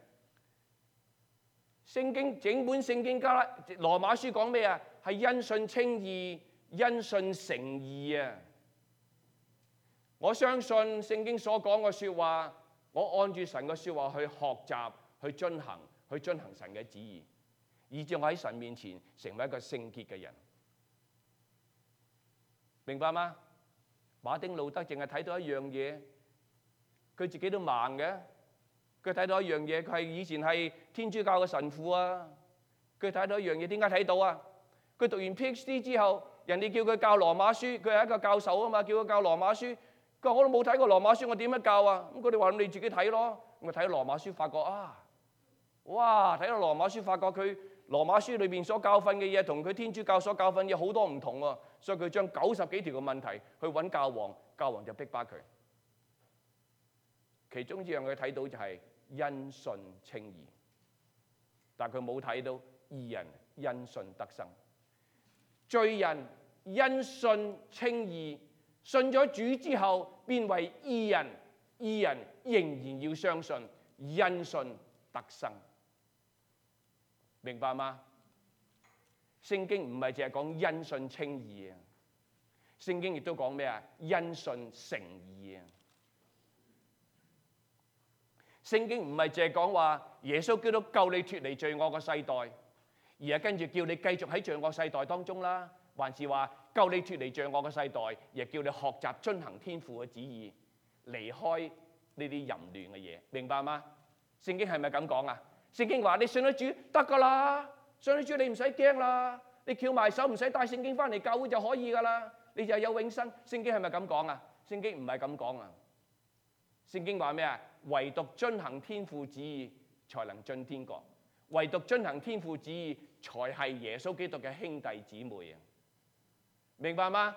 聖經整本聖經羅馬書講咩啊？係因信稱義，因信成義啊！我相信聖經所講嘅説話，我按住神嘅説話去學習、去遵行神嘅旨意，以致我喺神面前成為一個聖潔嘅人。明白嗎？馬丁路德淨係睇到一樣嘢，佢自己都盲嘅。佢睇到一樣嘢，佢係以前係天主教嘅神父啊。佢睇到一樣嘢，點解睇到啊？佢讀完 PhD 之後，人哋叫佢教羅馬書，佢係一個教授啊嘛，叫佢教羅馬書。佢話我都冇睇過羅馬書，我點樣教啊？咁佢哋話你自己睇咯。咁啊睇羅馬書，發覺啊，哇！睇到羅馬書，發覺佢羅馬書裏邊所教訓嘅嘢，同佢天主教所教訓嘅嘢好多唔同喎。所以佢將90幾條嘅問題去揾教皇，教皇就逼巴佢。其中一樣佢睇到就係因信稱義，但佢冇睇到義人因信得生。罪人因信稱義，信咗主之後變為義人，義人仍然要相信因信得生。明白嗎？聖經唔係淨係講因信稱義啊，聖經亦都講咩啊？因信成義啊！聖經唔係淨係講話耶穌基督救你脫離罪惡嘅世代，而係跟住叫你繼續喺罪惡世代當中啦，還是話救你脫離罪惡嘅世代，而係叫你學習遵行天父嘅旨意，離開呢啲淫亂嘅嘢，明白嗎？聖經係咪咁講啊？聖經話你信咗主得噶啦，信咗主你唔使驚啦，你翹埋手唔使帶聖經翻嚟教會就可以噶啦，你就有永生。聖經係咪咁講啊？聖經唔係咁講啊。聖經話咩啊？唯獨遵行天父旨意才能進天國，唯獨遵行天父旨意才係耶穌基督嘅兄弟姊妹啊！明白嗎？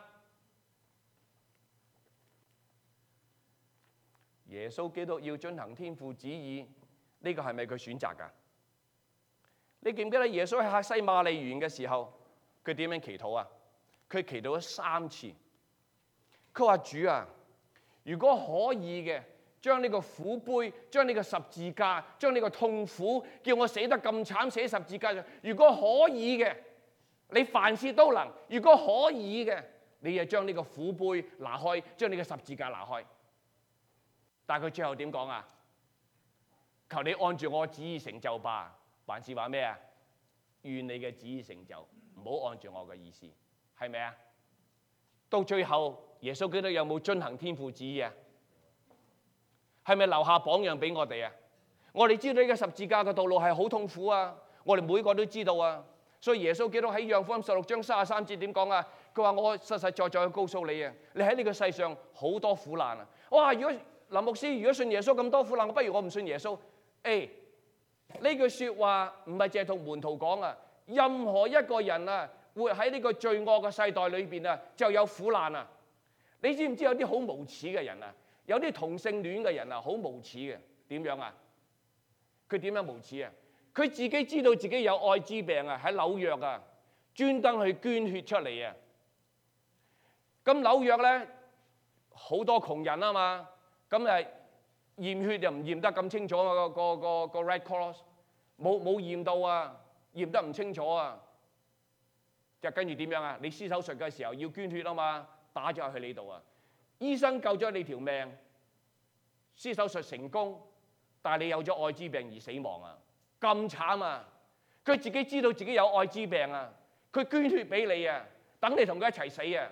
耶穌基督要遵行天父旨意，呢個係咪佢選擇㗎？你記唔記得耶穌喺客西馬尼園嘅時候，佢點樣祈禱啊？佢祈禱咗3次。佢話主啊，如果可以嘅，將呢個苦杯，將呢個十字架，將呢個痛苦，叫我死得咁慘，寫十字架上。如果可以嘅，你凡事都能。如果可以嘅，你就將呢個苦杯拿開，將呢個十字架拿開。但係佢最後點講啊？求你按住我旨意成就吧。還是話咩啊？願你嘅旨意成就，唔好按住我嘅意思，係咪啊？到最後，耶穌基督有冇遵行天父旨意啊？係咪留下榜樣俾我哋啊？我哋知道呢個十字架嘅道路係好痛苦啊！我哋每個都知道啊！所以耶穌基督喺約翰福音16章33節點講啊？佢話我實實在在去告訴你啊，你喺呢個世上好多苦難啊！哇！如果林牧師如果信耶穌咁多苦難，不如我唔信耶穌。呢句説話唔係淨係同門徒講啊，任何一個人啊，活喺呢個罪惡嘅世代裏邊啊，就有苦難啊！你知唔知有啲好無恥嘅人啊？有啲同性戀嘅人啊，好無恥嘅。點樣啊？佢點樣無恥啊？佢自己知道自己有愛滋病啊，喺紐約啊，專登去捐血出嚟啊！咁紐約咧好多窮人啊嘛，咁驗血又唔驗得咁清楚啊，個 Red Cross 冇驗到啊， 驗得唔清楚啊！就跟住點樣啊？你施手術嘅時候要捐血啊嘛，打咗入去你度啊！醫生救咗你條命，施手術成功，但係你有咗愛滋病而死亡啊！咁慘啊！佢自己知道自己有愛滋病啊，佢捐血俾你啊，等你同佢一齊死啊！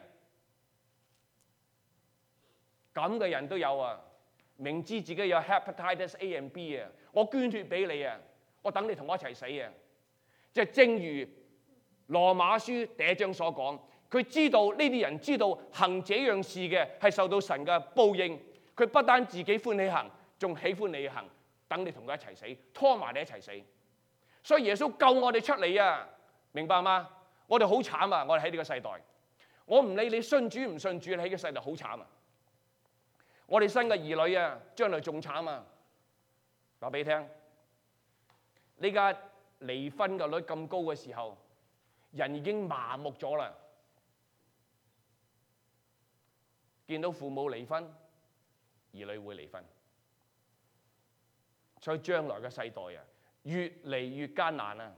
咁嘅人都有啊！明知自己有 hepatitis A and B 啊，我捐血俾你啊，我等你同我一齊死啊！即係正如羅馬書第1章所講，佢知道呢啲人知道行這樣事嘅係受到神嘅報應，佢不單自己歡喜行，仲喜歡你行，等你同佢一齊死，拖埋你一齊死。所以耶穌救我哋出嚟啊，明白嗎？我哋好慘啊！我哋喺呢個世代，我唔理你信主唔信主，你喺呢個世代好慘啊！我哋生嘅兒女啊，將來仲慘啊！話俾你聽，呢家離婚嘅率咁高嘅時候，人已經麻木咗啦。見到父母離婚，兒女會離婚，所以將來嘅世代啊，越嚟越艱難啊！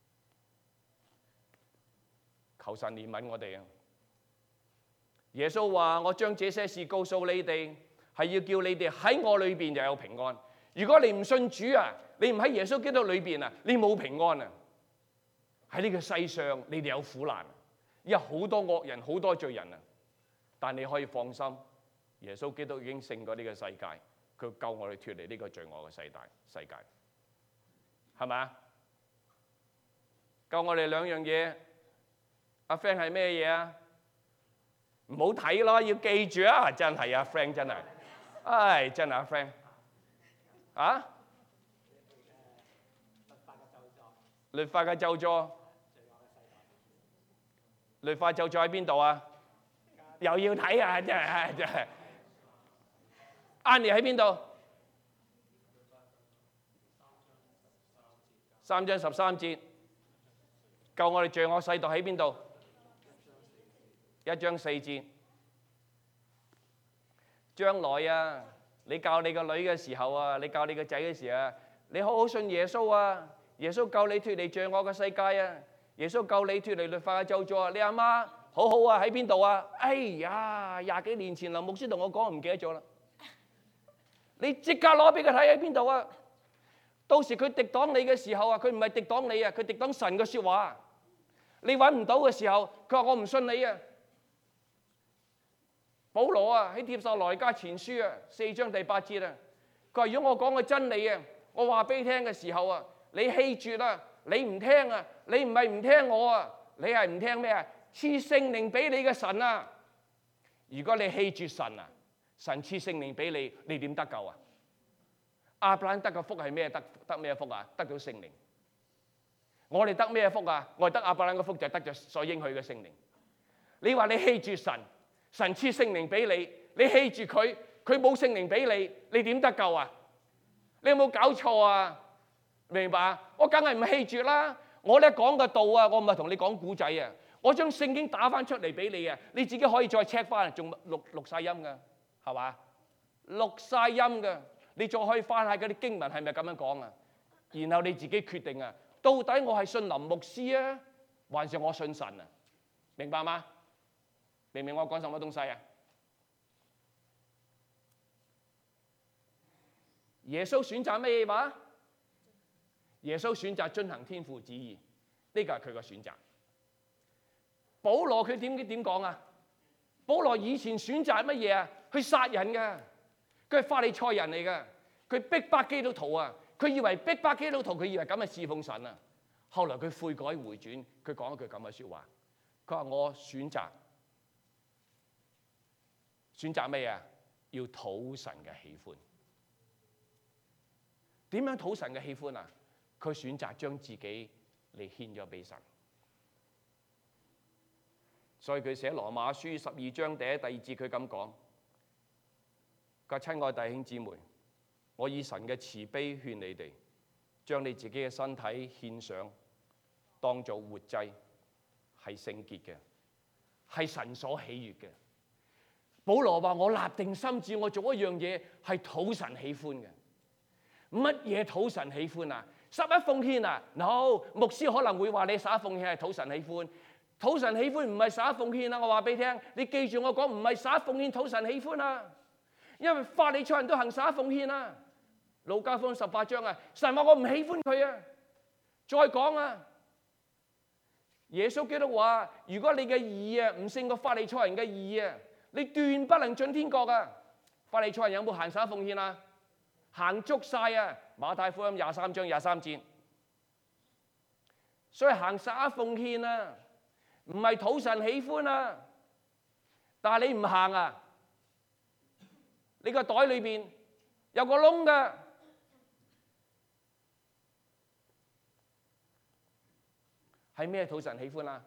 求神憐憫我哋啊！耶穌話：我將這些事告訴你哋，係要叫你哋喺我裏邊就有平安。如果你唔信主啊，你唔喺耶穌基督裏邊啊，你冇平安啊！喺呢個世上，你哋有苦難，有好多惡人，好多罪人啊！但你可以放心，耶穌基督已經勝過呢個世界，佢救我哋脫離呢個罪惡嘅世界，係咪啊？救我哋兩樣嘢，阿 friend 係咩嘢啊？唔好睇咯，要記住啊！真係啊 ，friend 真係，唉，真係阿 friend，啊？律法嘅咒詛，律法咒詛喺邊度啊？又要睇啊！真係。Annie喺邊度？3章13節，救我哋罪惡世代喺邊度？1章4節。將來啊，你教你個女嘅時候啊，你教你個仔嘅時候啊，你好好信耶穌啊！耶穌救你脫離罪惡嘅世界啊！耶穌救你脫離律法嘅咒詛啊！你阿媽好好啊，喺邊度啊？哎呀，20幾年前林牧師同我講，我唔記得咗啦。你即刻攞俾佢睇喺邊度啊！到時佢敵擋你嘅時候啊，佢唔係敵擋你啊，佢敵擋神嘅説話。你揾唔到嘅時候，佢話我唔信你啊！保羅啊，喺帖撒羅尼迦前書啊4章第8節啊，佢話如果我講嘅真理啊，我話俾你聽嘅時候啊，你棄絕啊，你唔聽啊，你唔係唔聽我啊，你係唔聽咩啊？賜聖靈俾你嘅神啊！如果你棄絕神啊，神賜聖靈俾你，你點得救啊？亞伯蘭得嘅福係咩？得咩福啊？得到聖靈。我哋得咩福啊？我哋得亞伯蘭嘅福就係得咗所應許嘅聖靈。你話你棄絕神，神賜聖靈俾你，你棄絕佢，佢冇聖靈俾你，你點得救啊？你有冇搞錯啊？明白啊？我梗係唔棄絕啦！我咧講嘅道啊，我唔係同你講古仔啊，我將聖經打翻出嚟俾你啊，你自己可以再 check 翻，仲錄晒音㗎，係嘛？錄晒音㗎，你再可以翻下嗰啲經文係咪咁樣講啊？然後你自己決定啊，到底我係信林牧師啊，還是我信神啊？明白嗎？明唔明我講什麼東西啊？耶穌選擇咩話？耶穌選擇遵行天父旨意，呢個係佢個選擇。保羅佢點講啊？保羅以前選擇乜嘢啊？去殺人㗎，佢係法利賽人嚟㗎，佢逼迫基督徒啊，佢以為逼迫基督徒，佢以為咁係侍奉神啊。後來佢悔改回轉，佢講一句咁嘅説話，佢話我選擇咩啊？要討神嘅喜歡。點樣討神嘅喜歡啊？佢選擇將自己嚟獻咗俾神。所以佢寫羅馬書12章第1、第2節，佢咁講：佢話親愛弟兄姊妹，我以神嘅慈悲勸你哋，將你自己嘅身體獻上，當做活祭，係聖潔嘅，係神所喜悅嘅。保羅話：我立定心志，我做一樣嘢係討神喜歡嘅。乜嘢討神喜歡啊？ 十一奉獻啊 ？No， 牧師可能會話你十一奉獻係討神喜歡，討神喜歡唔係十一奉獻啊！我話俾你聽，你記住我講，唔係十一奉獻討神喜歡啊！因為法利賽人都行十一奉獻啊。路加福音18章啊，神話我唔喜歡佢啊。再講啊，耶穌基督話：如果你嘅義啊唔勝過法利賽人嘅義啊，你斷不能進天國啊！法利賽人有冇行十一奉獻啊？行足晒啊！馬太福音23章23節，所以行十一奉獻啊，唔係討神喜歡啊。但係你唔行啊，你個袋裏邊有個窿㗎。係咩討神喜歡啊？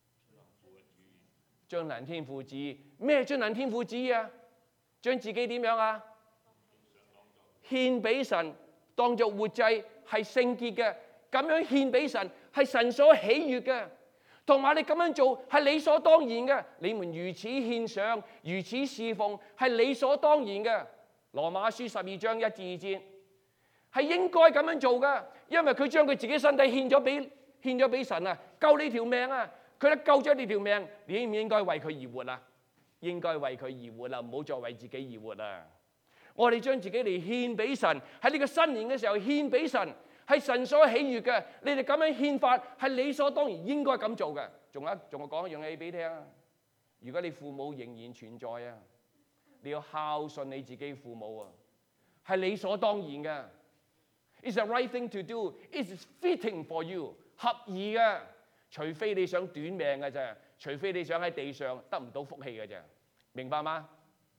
將能天父旨意。咩將能天父旨意啊？將自己點樣啊？獻俾神，當作活祭，係聖潔嘅。咁樣獻俾神，係神所喜悅嘅。同埋你咁樣做係理所當然嘅。你們如此獻上，如此侍奉，係理所當然嘅。羅馬書12章1至2節係應該咁樣做嘅，因為佢將佢自己身體獻咗俾神啊，救你條命啊！佢都救咗你條命，你應唔應該為佢而活啊？應該為佢而活啊，唔好再為自己而活啊！我哋將自己嚟獻俾神，喺呢個新年嘅時候獻俾神，係神所喜悅嘅。你哋咁樣獻法係理所當然應該咁做嘅。仲我講一樣嘢俾你聽啊！如果你父母仍然存在啊，你要孝順你自己父母啊，係理所當然嘅。It's the right thing to do. It's fitting for you. 合意嘅，除非你想短命嘅啫，除非你想喺地上得唔到福氣嘅啫，明白嗎？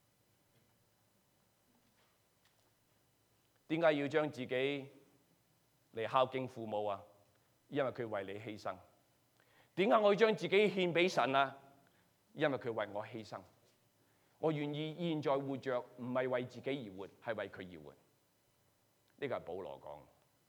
點解要將自己嚟孝敬父母啊？因為佢為你犧牲。點解我要將自己獻俾神啊？因為佢為我犧牲。我願意現在活着，唔係為自己而活，係為佢而活。呢個係保羅講。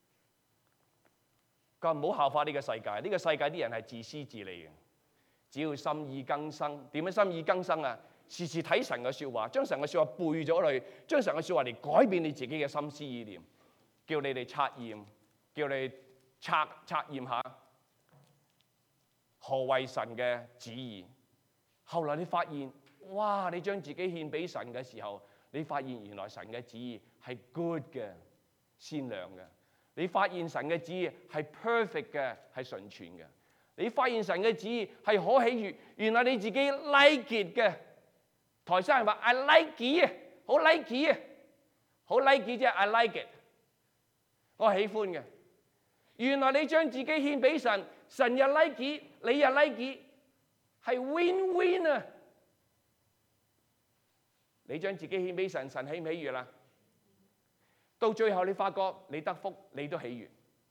佢話唔好效法呢個世界，呢個世界啲人係自私自利嘅。只要心意更新，點樣心意更新啊？時時睇神嘅説話，將神嘅説話背咗佢，將神嘅説話嚟改變你自己嘅心思意念，叫你哋測驗，叫你測驗下何為神嘅旨意。後來你發現，哇！你將自己獻俾神嘅時候，你發現原來神嘅旨意係 good 嘅、善良嘅。你發現神嘅旨意係 perfect 嘅，係純全嘅。你發現神嘅旨意係可喜悅，原來你自己 like it 嘅。台山人話 I like it 啊，好 like it 啊，好 like it 啫 ，I like it， 我喜歡嘅。原來你將自己獻俾神，神又 like it， 你又 like it， 係 win win 啊！你將自己獻俾神，神喜唔喜悅啦？到最後你發覺你得福，你都喜悅。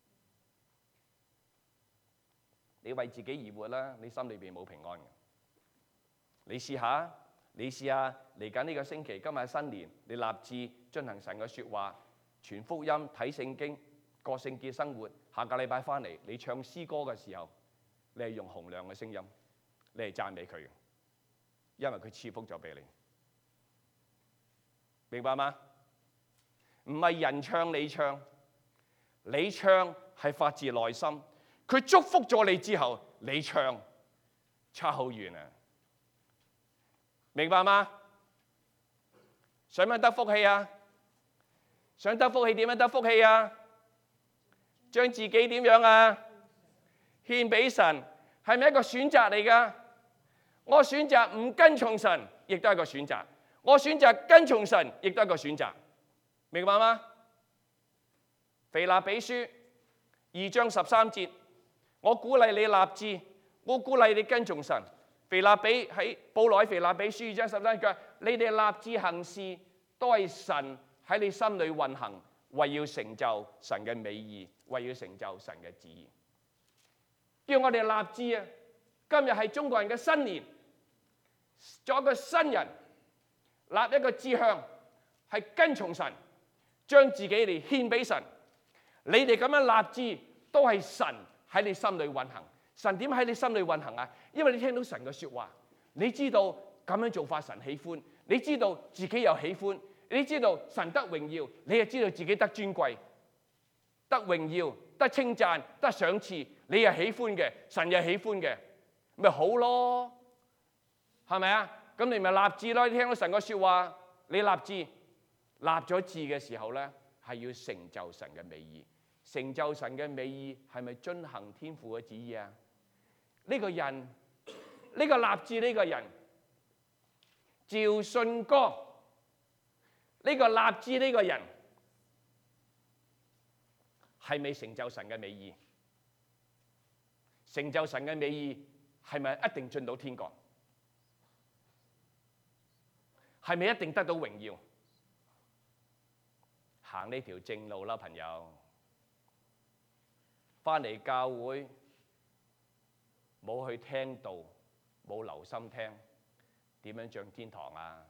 你為自己而活啦，你心裏邊冇平安嘅。你試下嚟緊呢個星期，今日新年，你立志進行神嘅説話，傳福音、睇聖經、過聖潔生活。下個禮拜翻嚟，你唱詩歌嘅時候，你係用洪亮嘅聲音，你係讚美佢嘅，因為佢賜福咗俾你，明白嗎？唔係人唱你唱，你唱係發自內心。佢祝福咗你之後，你唱差好遠啊！明白嗎？想唔想得福氣啊？想得福氣點樣得福氣啊？將自己點樣啊？獻俾神，係咪一個選擇嚟㗎？我選擇唔跟從神，亦都係一個選擇；我選擇跟從神，亦都係一個選擇。明白嗎？腓立比書2章13節，我鼓勵你立志，我鼓勵你跟從神。保羅喺腓立比書2章13節，你哋立志行事，都係神喺你心裏運行，為要成就神嘅美意，為要成就神嘅旨意。叫我哋立志啊！今日係中國人嘅新年，做一個新人，立一個志向，係跟從神。將自己嚟獻俾神，你哋咁樣立志都係神喺你心裏運行。神點喺你心裏運行啊？因為你聽到神嘅説話，你知道咁樣做法神喜歡，你知道自己又喜歡，你知道神得榮耀，你又知道自己得尊貴，得榮耀得稱讚、得賞賜，你又喜歡嘅，神又喜歡嘅，咪好咯，係咪啊？咁你咪立志咯。你聽到神個説話，你立志，立咗志嘅時候咧，係要成就神嘅美意。成就神嘅美意係咪遵行天父嘅旨意啊？呢個人，呢個立志呢個人，趙信哥，呢個立志呢個人，係咪成就神嘅美意？成就神嘅美意係咪一定進到天國？係咪一定得到榮耀？行呢條正路啦，朋友。返嚟教會冇去聽道，冇留心聽，點樣上天堂啊？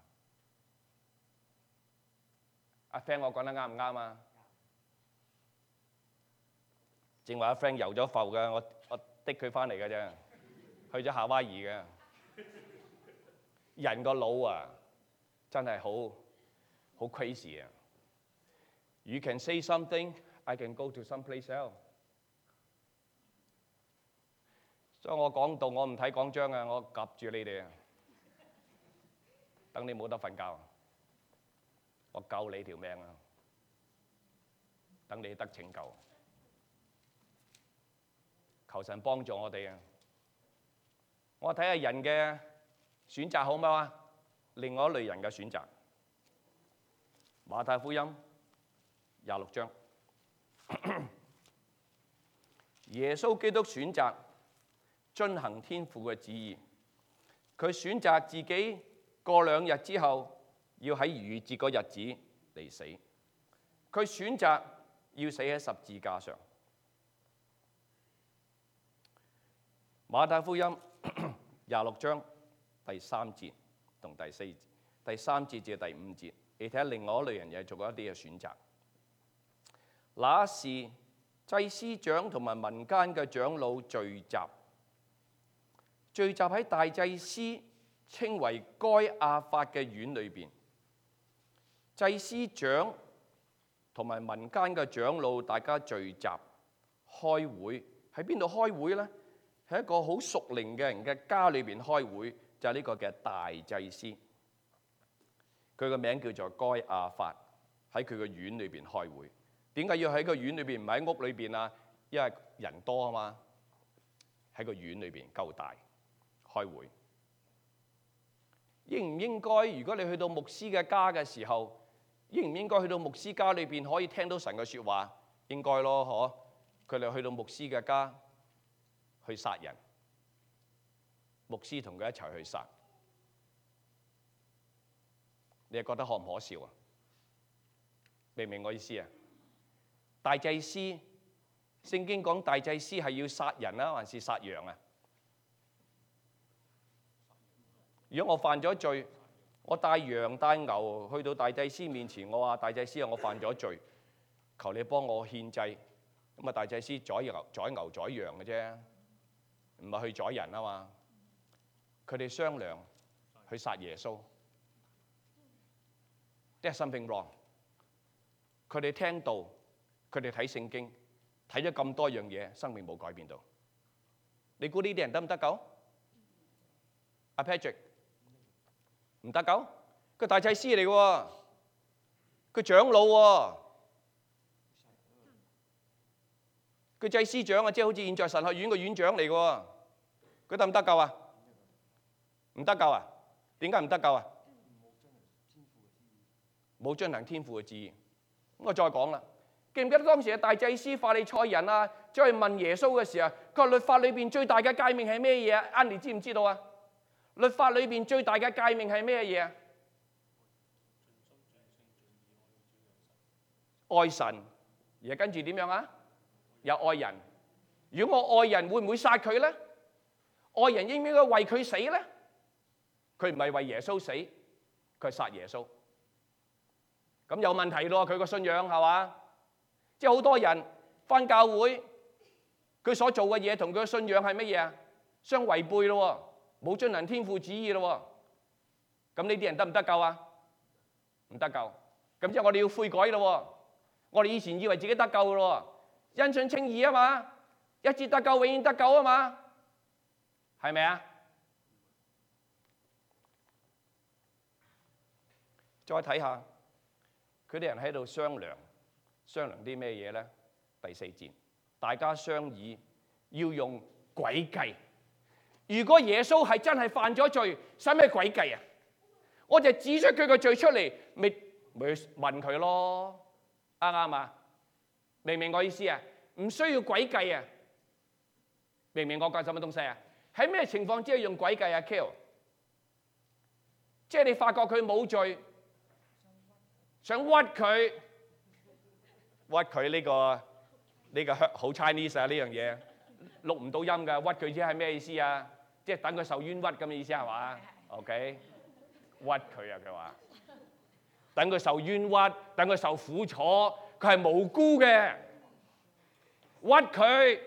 阿 friend， 我講得啱唔啱啊？正話阿 friend 游咗浮嘅，我的佢返嚟嘅啫，去咗夏威夷嘅。人個腦啊，真係好 crazy 啊！ You can say something, I can go to someplace else。所以我講道，我唔睇講章啊，我夾住你哋啊，等你冇得瞓覺，我救你條命啊，等你得拯救。求神幫助我哋啊！我睇下人嘅選擇好嗎啊？另外一類人嘅選擇，馬太福音26章，耶穌基督選擇遵行天父嘅旨意，佢選擇自己過2日之後要喺逾越節嗰日子嚟死，佢選擇要死喺十字架上。馬太福音26章第3節同第4節，第3節至第5節，你睇下另外一類人又做過一啲嘅選擇。那時祭司長同埋民間嘅長老聚集喺大祭司稱為該亞法嘅院裏邊。祭司長同埋民間嘅長老大家聚集開會，喺邊度開會呢？喺一個好屬靈嘅人嘅家裏邊開會，就係呢個嘅大祭司。佢個名叫做該亞法，喺佢個院裏邊開會。點解要喺個院裏邊，唔係喺屋裏邊啊？因為人多啊嘛，喺個院裏邊夠大開會。應唔應該？如果你去到牧師嘅家嘅時候，應唔應該去到牧師家裏邊可以聽到神嘅説話？應該咯，嗬！佢哋去到牧師嘅家去殺人，牧師同佢一齊去殺，你係覺得可唔可笑啊？明唔明我意思啊？大祭司，聖經講大祭司係要殺人啊，還是殺羊啊？如果我犯咗罪，我帶羊帶牛去到大祭司面前，我話大祭司啊，我犯咗罪，求你幫我獻祭。咁啊，大祭司宰牛宰羊嘅啫，唔係去宰人啊嘛。佢哋商量去殺耶穌。There's something wrong。佢哋聽道，佢哋睇聖經，睇咗咁多樣嘢，生命冇改變到。你估呢啲人得唔得救？阿 Patrick 唔得救？佢大祭司嚟嘅喎，佢長老喎，佢祭司長啊，即係好似現在神學院嘅院長嚟嘅喎，佢得唔得救啊？唔得救啊？點解唔得救啊？冇遵行天父嘅旨意。咁我再講啦，記唔記得當時嘅大祭司法利賽人啊，走去問耶穌嘅時候，佢話律法裏邊最大嘅誡命係咩嘢啊？Andy知唔知道啊？律法裏邊最大嘅誡命係咩嘢啊？愛神，而跟住點樣啊？有愛人。如果我愛人，會唔會殺佢咧？愛人應唔應該為佢死咧？佢唔係為耶穌死，佢係殺耶穌。咁有問題咯，佢個信仰係嘛？即係好多人返教會，佢所做嘅嘢同佢嘅信仰係乜嘢啊？相違背咯，冇遵行天父旨意咯。咁呢啲人得唔得救啊？唔得救。咁即係我哋要悔改咯。我哋以前以為自己得救嘅咯， 因信稱義啊嘛，一次得救永遠得救啊嘛，係咪啊？再睇下佢哋人喺度商量啲咩嘢咧？第4節，大家商議要用詭計。如果耶穌係真係犯咗罪，使咩詭計啊？我就指出佢個罪出嚟，咪問佢咯，啱唔啱啊？明唔明我意思啊？唔需要詭計啊！明唔明我講什麼東西啊？喺咩情況之下用詭計啊 ？Kill， 即係你發覺佢冇罪，想屈佢呢個好 Chinese 啊！呢樣嘢錄唔到音㗎，屈佢即係咩意思啊？即係等佢受冤屈咁嘅意思係嘛 ？OK， 屈佢啊！佢話等佢受冤屈，等佢受苦楚，佢係無辜嘅，屈佢，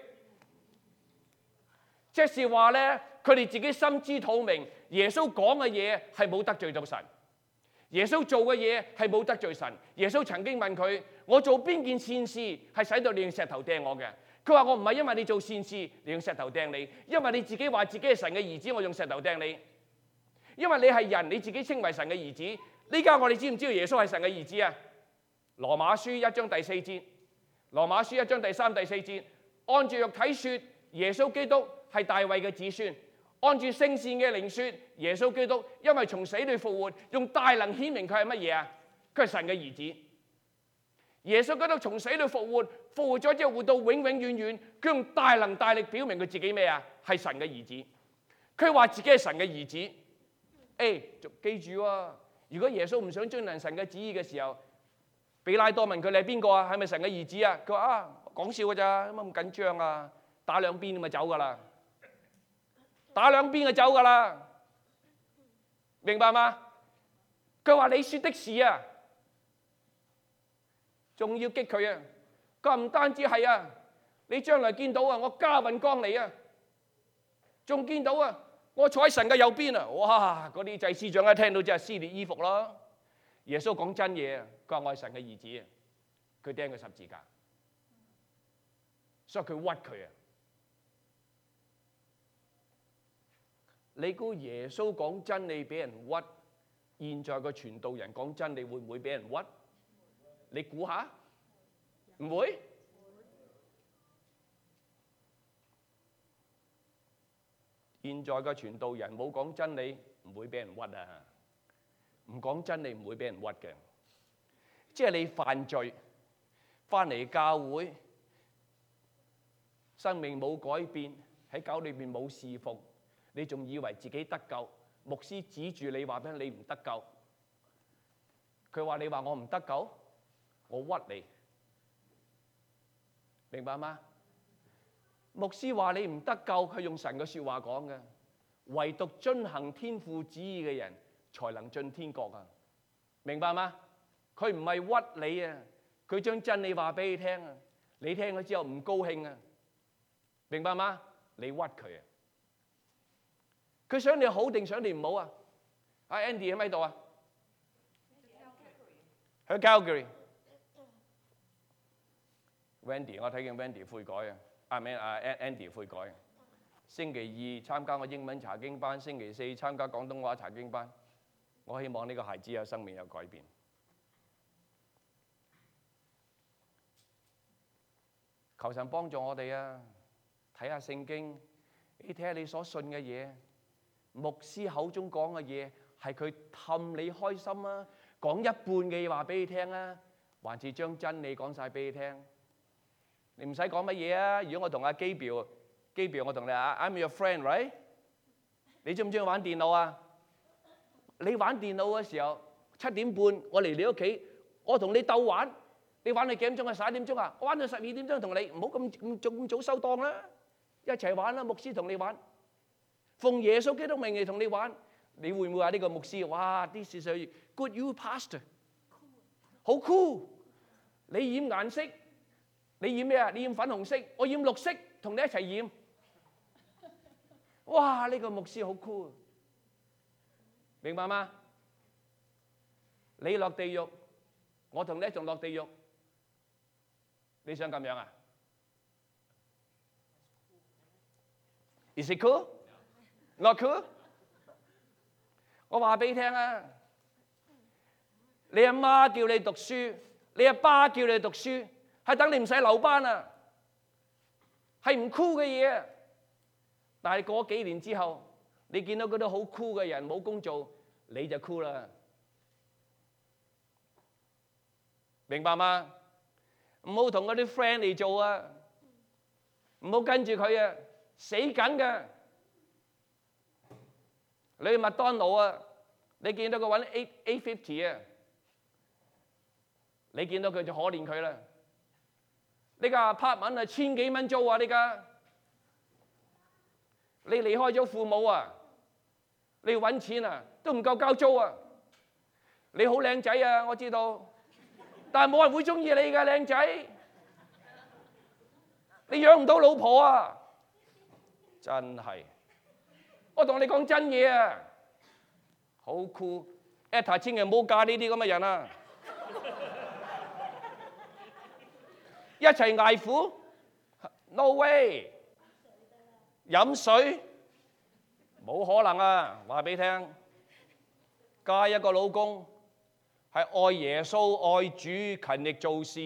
即是話咧，佢哋自己心知肚明，耶穌講嘅嘢係冇得罪到神，耶穌做嘅嘢係冇得罪神。耶穌曾經問佢：我做邊件善事係使到你用石頭掟我嘅？佢話：我唔係因為你做善事，你用石頭掟你，因為你自己話自己係神嘅兒子，我用石頭掟你。因為你係人，你自己稱為神嘅兒子。呢家我哋知唔知道耶穌係神嘅兒子啊？羅馬書1章第4節，羅馬書1章第3、第4節，按住肉體說，耶穌基督係大衛嘅子孫；按住聖善嘅靈說，耶穌基督因為從死裏復活，用大能顯明佢係乜嘢啊？佢係神嘅兒子。耶穌基督從死裏復活，復活咗之後活到永永遠遠，佢用大能大力表明佢自己咩啊？係神嘅兒子。佢話自己係神嘅兒子。記住喎，如果耶穌唔想遵行神嘅旨意嘅時候，比拉多問佢：你係邊個啊？係咪神嘅兒子啊？佢話：啊，講笑㗎咋，乜咁緊張啊？打兩邊咪走㗎啦，打兩邊就走㗎啦，明白嗎？佢話：你説的是啊，仲要激佢啊！佢話唔單止係啊，你將來見到啊，我加運光嚟啊，仲見到啊，我坐喺神嘅右邊啊！哇！嗰啲祭司長一聽到真係撕裂衣服咯。耶穌講真嘢啊，佢話我係神嘅兒子啊，佢釘佢十字架，所以佢屈佢啊！你估耶穌講真理俾人屈，現在個傳道人講真理會唔會俾人屈？你估下，唔會？現在個傳道人冇講真理，唔會俾人屈啊！唔講真理唔會俾人屈嘅，即係你犯罪，翻嚟教會，生命冇改變，喺教裏邊冇侍奉，你仲以為自己得救？牧師指住你話俾你唔得救，佢話你話我唔得救，我屈你，明白嗎？牧師話你唔得救，佢用神嘅説話講嘅，唯獨遵行天父旨意嘅人才能進天國啊！明白嗎？佢唔係屈你啊，佢將真理話俾你聽啊，你聽咗之後唔高興啊，明白嗎？你屈佢啊！佢想你好定想你唔好啊？阿 Andy 喺咪度啊？去 Calgary。Wendy， 我睇見 Wendy 悔改啊！阿 Andy 悔改。星期2參加我英文查經班，星期4參加廣東話查經班。我希望呢個孩子有生命有改變。求神幫助我哋啊！睇下聖經，你睇下你所信嘅嘢，牧師口中講嘅嘢係佢氹你開心啊，講一半嘅嘢話俾你聽啊，還是將真理講晒俾你聽？你唔使講乜嘢啊！如果我同阿基表，我同你啊 ，I'm your friend, right？ 你中唔中意玩電腦啊？你玩電腦嘅時候7點半，我嚟你屋企，我同你鬥玩。你玩到幾點鐘啊？11點鐘啊？我玩到12點鐘同你，唔好咁早收檔啦，一齊玩啦！牧師同你玩，奉耶穌基督名嚟同你玩，你會唔會話呢個牧師？哇！This is a good you pastor， 好 cool！ 你染顏色，你染咩啊？你染粉紅色，我染綠色，同你一齊染。哇！呢個牧師好 cool， 明白嗎？你落地獄，我同你一齊落地獄。你想咁樣啊？ Is it cool? Not cool? 我話俾你聽啊，你阿媽叫你讀書，你阿爸叫你讀書，係等你唔使留班啊，係唔 cool 嘅嘢啊。但係過幾年之後，你見到嗰啲好 cool 嘅人冇工做，你就 cool 啦。明白嗎？唔好同嗰啲 friend 嚟做啊，唔好跟住佢啊，死緊㗎。你去麥當勞啊，你見到佢揾850啊，你見到佢就可憐佢啦。呢家 apartment 係千幾蚊租啊，呢家你離開咗父母啊，你要揾錢啊，都唔夠交租啊。你好靚仔啊，我知道。但係冇人會中意你㗎，靚仔，你養唔到老婆啊！真係，我同你講真嘢啊，好酷 Etta 千祈唔好嫁呢啲咁嘅人啊！一齊捱苦 ？No way！ 飲水冇可能啊！話俾你聽，嫁一個老公。係愛耶穌、愛主、勤力做事，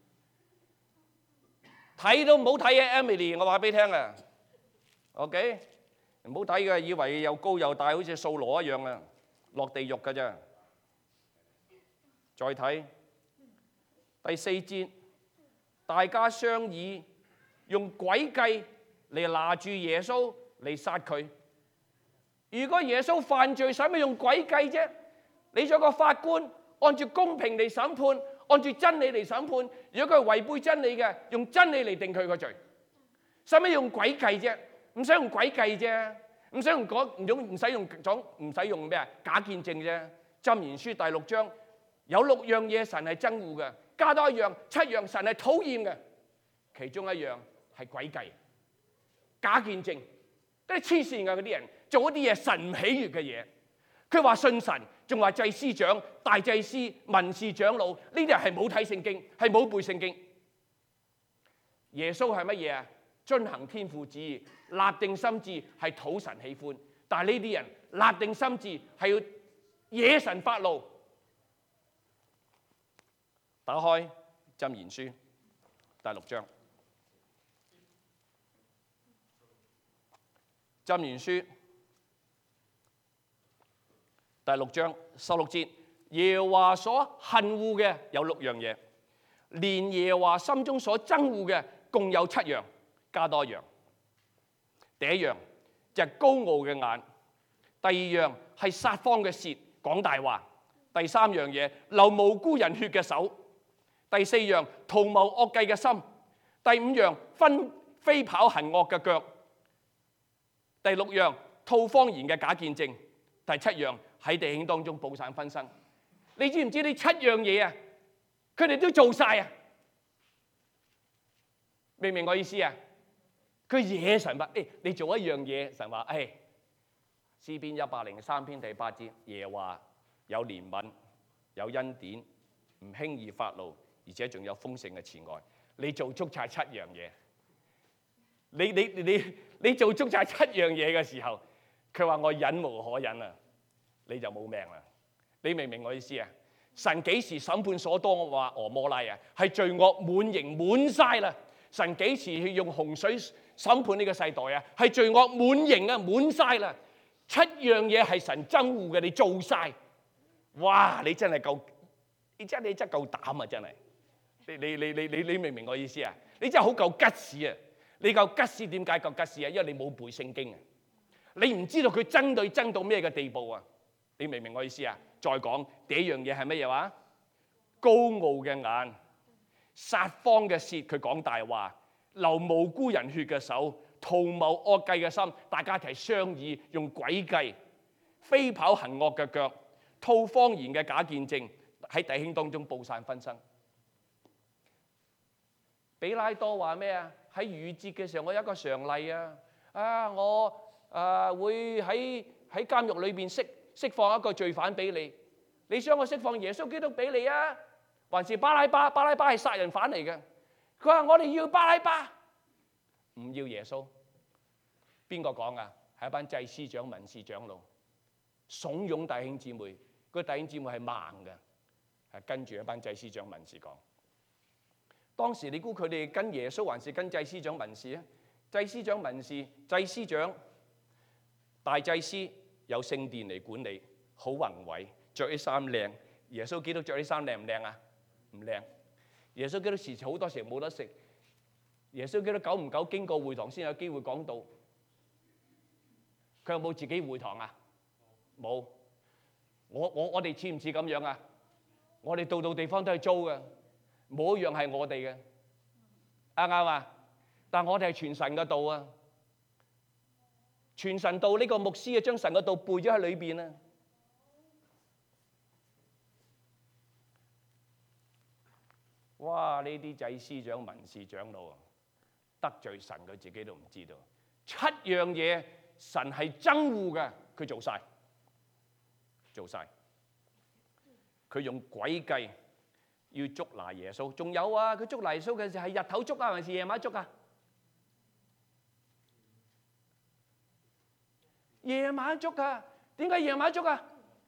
睇都唔好睇啊 ！Emily， 我話俾你聽啊 ，OK， 唔好睇嘅，以為又高又大，好似掃羅一樣啊，落地獄㗎啫。再睇第4節，大家商議用詭計嚟拿住耶穌嚟殺佢。如果耶穌犯罪，使乜用詭計啫？你做個法官。按住公平嚟審判，按住真理嚟審判。如果佢係違背真理嘅，用真理嚟定佢個罪。使乜用詭計啫？唔使用詭計啫，唔使用咩啊？假見證啫。箴言書第6章有6樣嘢神係憎惡嘅，加多一樣7樣神係討厭嘅，其中一樣係詭計、假見證。啲黐線嘅嗰啲人做一啲嘢神唔喜悅嘅嘢，佢話信神。仲話祭司長、大祭司、文士長老呢啲人係冇睇聖經，係冇背聖經。耶穌係乜嘢啊？遵行天父旨意，立定心志係討神喜歡。但係呢啲人立定心志係要惹神發怒。打開箴言書第6章，箴言書第6章16節，耶和華所恨惡嘅有6樣嘢，連耶和華心中所憎惡嘅共有7樣，加多一樣。第一樣就係高傲嘅眼，第二樣係撒謊嘅舌，講大話，第3樣嘢流無辜人血嘅手，第4樣圖謀惡計嘅心，第5樣飛跑行惡嘅腳，第6樣吐謊言嘅假見證，第7樣喺弟兄當中佈散紛爭。你知唔知呢7樣嘢啊？佢哋都做晒啊！明唔明我意思啊？佢惹神話，你做一樣嘢，神話，詩篇103篇第8節，耶和華有憐憫，有恩典，唔輕易發怒，而且仲有豐盛嘅慈愛。你做足晒7樣嘢，你做足晒7樣嘢嘅時候，佢話我忍無可忍啊！你就冇命啦！你明唔明我意思啊？神幾時審判所多瑪俄摩拉啊？係罪惡滿盈滿晒啦！神幾時去用洪水審判呢個世代啊？係罪惡滿盈啊，滿晒啦！7樣嘢係神憎惡嘅，你做晒，哇！你真係夠，你真夠膽啊！真係，你明唔明我意思啊？你真係好夠吉士啊！你夠吉士點解夠吉士啊？因為你冇背聖經啊！你唔知道佢爭到咩嘅地步啊！你明唔明我意思啊？再講第一樣嘢係乜嘢話？高傲嘅眼，撒謊嘅舌，佢講大話，流無辜人血嘅手，圖謀惡計嘅心，大家一齊商議用詭計，飛跑行惡嘅腳，吐謊言嘅假見證，喺弟兄當中佈散紛爭。比拉多話咩啊？喺逾越節嘅時候，我有一個常例啊！我會喺監獄裏邊釋放一個罪犯俾你，你想我釋放耶穌基督俾你啊，還是巴拉巴？巴拉巴係殺人犯嚟嘅。佢話我哋要巴拉巴，唔要耶穌。 邊個講啊？係一班祭司長、文士長老慫恿弟兄姊妹，個弟兄姊妹係盲嘅，係跟住一班祭司長、文士講。當時你估佢哋跟耶穌還是跟祭司長、文士啊？祭司長、文士，祭司長大祭司有聖殿嚟管理，好宏偉，着啲衫靚。耶穌基督着啲衫靚唔靚啊？唔靚。耶穌基督時好多時冇得食。耶穌基督久唔久經過會堂先有機會講道。佢有冇自己會堂啊？冇。我哋似唔似咁樣啊？我哋到地方都係租嘅，冇一樣係我哋嘅，啱唔啱啊？但我哋係傳神嘅道啊！傳神道呢個牧師啊，將神嘅道背咗喺裏邊啊！哇！呢啲祭司長、文士長老啊，得罪神佢自己都唔知道。7樣嘢神係憎惡嘅，佢做晒。佢用詭計要捉拿耶穌。仲有啊，佢捉拿耶穌嘅時候係日頭捉啊，還是夜晚捉啊？夜晚捉啊！點解夜晚捉啊？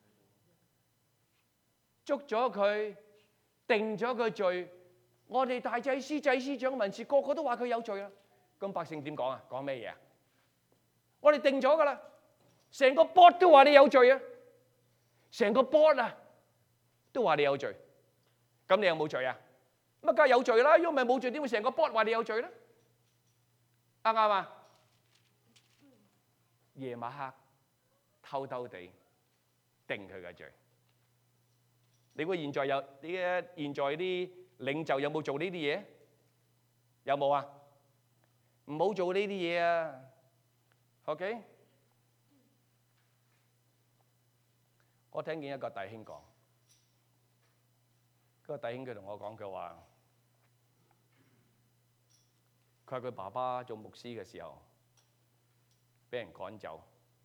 捉咗佢，定咗佢罪。我哋大祭司、祭司長、文士個個都話佢有罪啊！咁百姓點講啊？講咩嘢啊？我哋定咗噶啦，成個 board 都話你有罪啊！成個 board 啊都話你有罪。咁你有冇罪啊？乜梗係有罪啦！如果唔係冇罪，點會成個 board 話你有罪咧？啱唔啱啊？夜晚黑偷偷地定佢嘅罪。你估現在有現在啲領袖有冇做呢啲嘢？有冇啊？唔好做呢啲嘢啊 ！OK， 我聽見一個弟兄講，嗰個弟兄佢同我講，佢話佢爸爸做牧師嘅時候俾人趕走，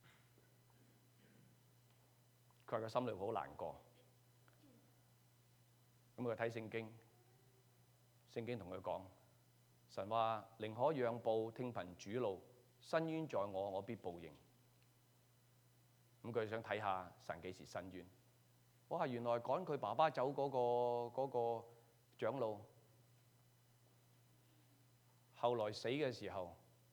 佢話個心裏好難過。咁佢睇聖經，聖經同佢講，神話寧可讓步，聽憑主怒，伸冤在我，我必報應。咁佢想睇下神幾時伸冤。哇！原來趕佢爸爸走嗰個長老，後來死嘅時候，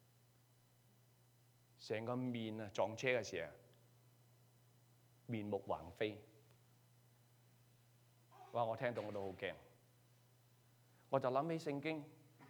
成個面啊撞車嘅時候，面目橫飛。哇！我聽到我都好驚，我就諗起聖經，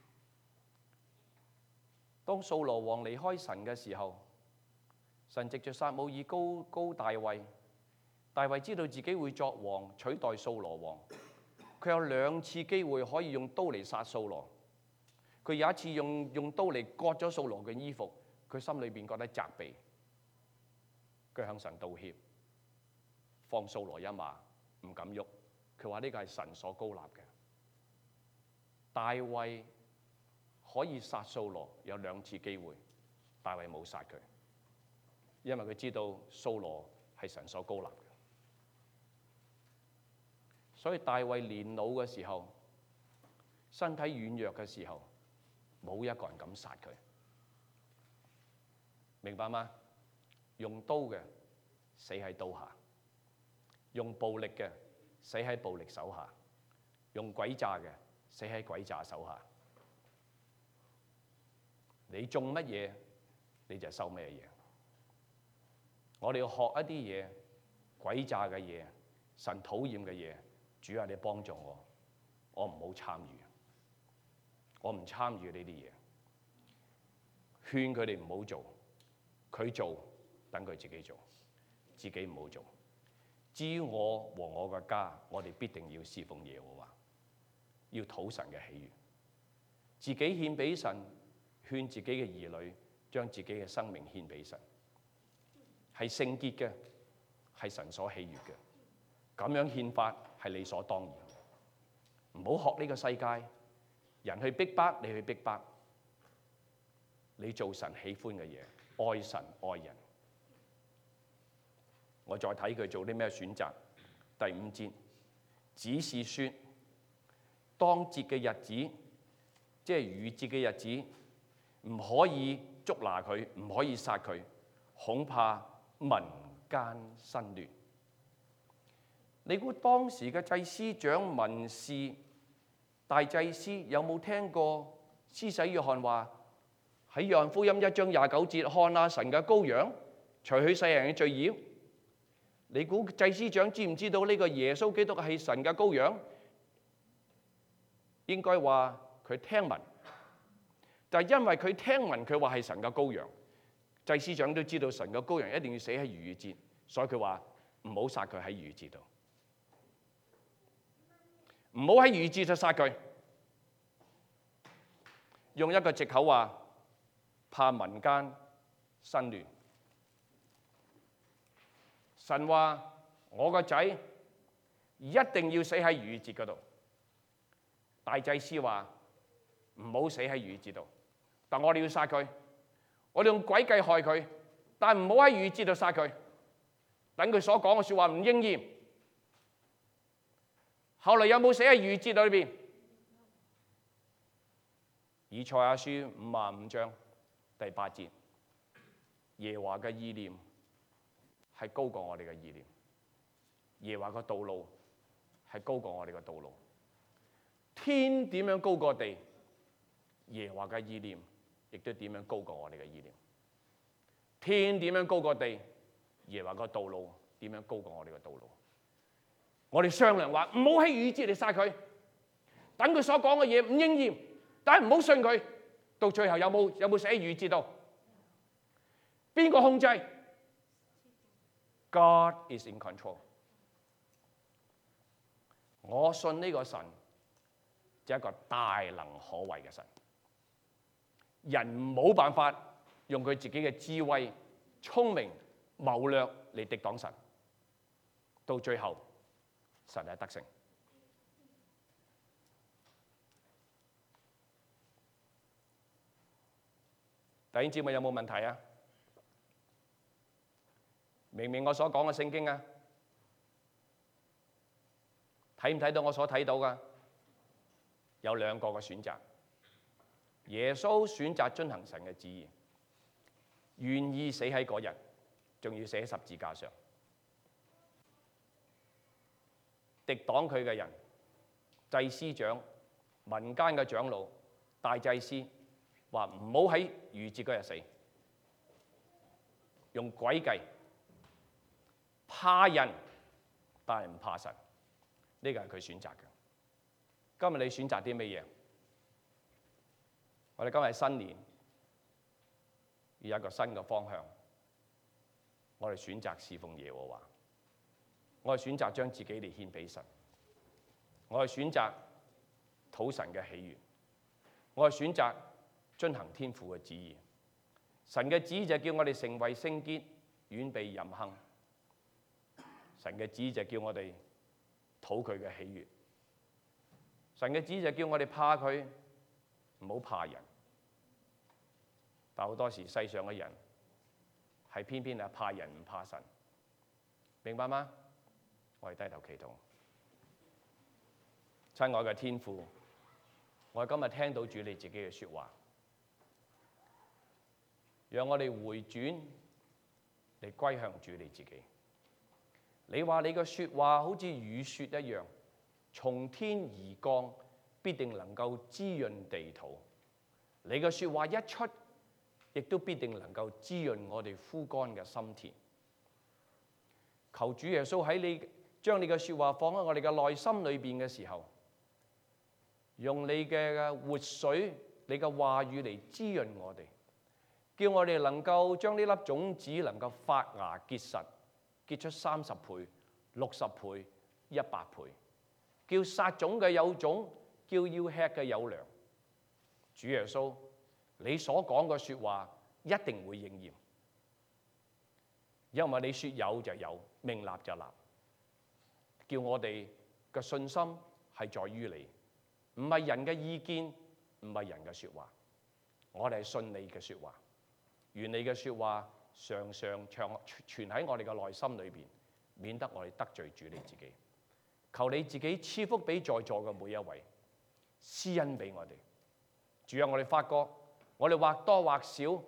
當掃羅王離開神嘅時候，神藉着撒母耳高大衛，大衛知道自己會作王取代掃羅王，佢有2次機會可以用刀嚟殺掃羅，佢有一次用刀嚟割咗掃羅嘅衣服，佢心裏邊覺得責備，佢向神道歉，放掃羅一馬，唔敢喐。佢話呢個係神所膏立嘅。大衛可以殺掃羅有2次機會，大衛冇殺佢，因為佢知道掃羅係神所膏立嘅。所以大衛年老嘅時候，身體軟弱嘅時候，冇一個人敢殺佢，明白嗎？用刀嘅死喺刀下，用暴力嘅死喺暴力手下，用詭詐嘅死喺詭詐手下。你種乜嘢，你就收咩嘢。我哋要學一啲嘢，詭詐嘅嘢，神討厭嘅嘢。主啊，你幫助我，我唔好參與，我唔參與呢啲嘢。勸佢哋唔好做，佢做，等佢自己做，自己唔好做。至於我和我嘅家，我哋必定要侍奉耶和華，要討神嘅喜悅，自己獻俾神，勸自己嘅兒女將自己嘅生命獻俾神，係聖潔嘅，係神所喜悅嘅。咁樣獻法係理所當然。唔好學呢個世界人去逼迫你，去逼迫你，做神喜歡嘅嘢，愛神愛人。我再睇佢做啲咩選擇。第5節，只是說當節嘅日子，即係逾節嘅日子，唔可以捉拿佢，唔可以殺佢，恐怕民間生亂。你估當時嘅祭司長、文士、大祭司有冇聽過施洗約翰話喺約翰福音1章29節，看啊，神嘅羔羊，除去世人嘅罪孽？你估祭司長知唔知道呢個耶穌基督係神嘅羔羊？應該話佢聽聞，但係因為佢聽聞佢話係神嘅羔羊，祭司長都知道神嘅羔羊一定要死喺逾越節，所以佢話唔好殺佢喺逾越節度，唔好喺逾越節就殺佢，用一個藉口話怕民間生亂。神話我個仔一定要死喺逾越節嗰度，大祭司話唔好死喺逾越節度，但我哋要殺佢，我哋用詭計害佢，但唔好喺逾越節度殺佢，等佢所講嘅説話唔應驗。後來有冇寫喺逾越節裏邊？以賽亞書55章第8節，耶和華嘅意念係高過我哋嘅意念，耶和華嘅道路係高過我哋嘅道路。天點樣高過地，耶和華嘅意念亦都點樣高過我哋嘅意念。天點樣高過地，耶和華嘅道路點樣高過我哋嘅道路。我哋商量話唔好喺逾越節嚟殺佢，等佢所講嘅嘢唔應驗，但係唔好信佢。到最後有冇寫喺逾越節度？邊個控制？God is in control。我信呢個神就係一個大能可畏嘅神，人冇辦法用佢自己嘅智慧、聰明、謀略嚟敵擋神，到最後神係得勝。弟兄姊妹有冇問題啊？明唔明我所講嘅聖經啊？睇唔睇到我所睇到㗎？有兩個嘅選擇。耶穌選擇遵行神嘅旨意，願意死喺嗰日，仲要死喺十字架上。敵擋佢嘅人，祭司長、民間嘅長老、大祭司話唔好喺逾越節嗰日死，用詭計。怕人，但係唔怕神，呢個係佢選擇嘅。今日你選擇啲乜嘢？我哋今日係新年，要有一個新嘅方向。我哋選擇侍奉耶和華，我哋選擇將自己嚟獻俾神，我哋選擇討神嘅喜悅，我哋選擇遵行天父嘅旨意。神嘅旨意就叫我哋成為聖潔，遠避淫行。神嘅旨意就叫我哋討佢嘅喜悅，神嘅旨意就叫我哋怕佢，唔好怕人。但好多時世上嘅人係偏偏係怕人唔怕神，明白嗎？我哋低頭祈禱。親愛嘅天父，我哋今日聽到主你自己嘅説話，讓我哋回轉嚟歸向主你自己。你話你嘅説話好似雨雪一樣，從天而降，必定能夠滋潤地土。你嘅説話一出，亦都必定能夠滋潤我哋枯乾嘅心田。求主耶穌喺你將你嘅説話放喺我哋嘅內心裏邊嘅時候，用你嘅活水、你嘅話語嚟滋潤我哋，叫我哋能夠將呢粒種子能夠發芽結實，結出30倍、60倍、100倍，叫撒種嘅有種，叫要吃嘅有糧。主耶穌，你所講嘅説話一定會應驗，因為你説有就有，命立就立。叫我哋嘅信心係在於你，唔係人嘅意見，唔係人嘅説話。我哋係信你嘅説話，願你嘅説話常常存喺我哋嘅內心裏邊，免得我哋得罪主你自己。求你自己賜福俾在座嘅每一位，施恩俾我哋。主啊，我哋發覺我哋或多或少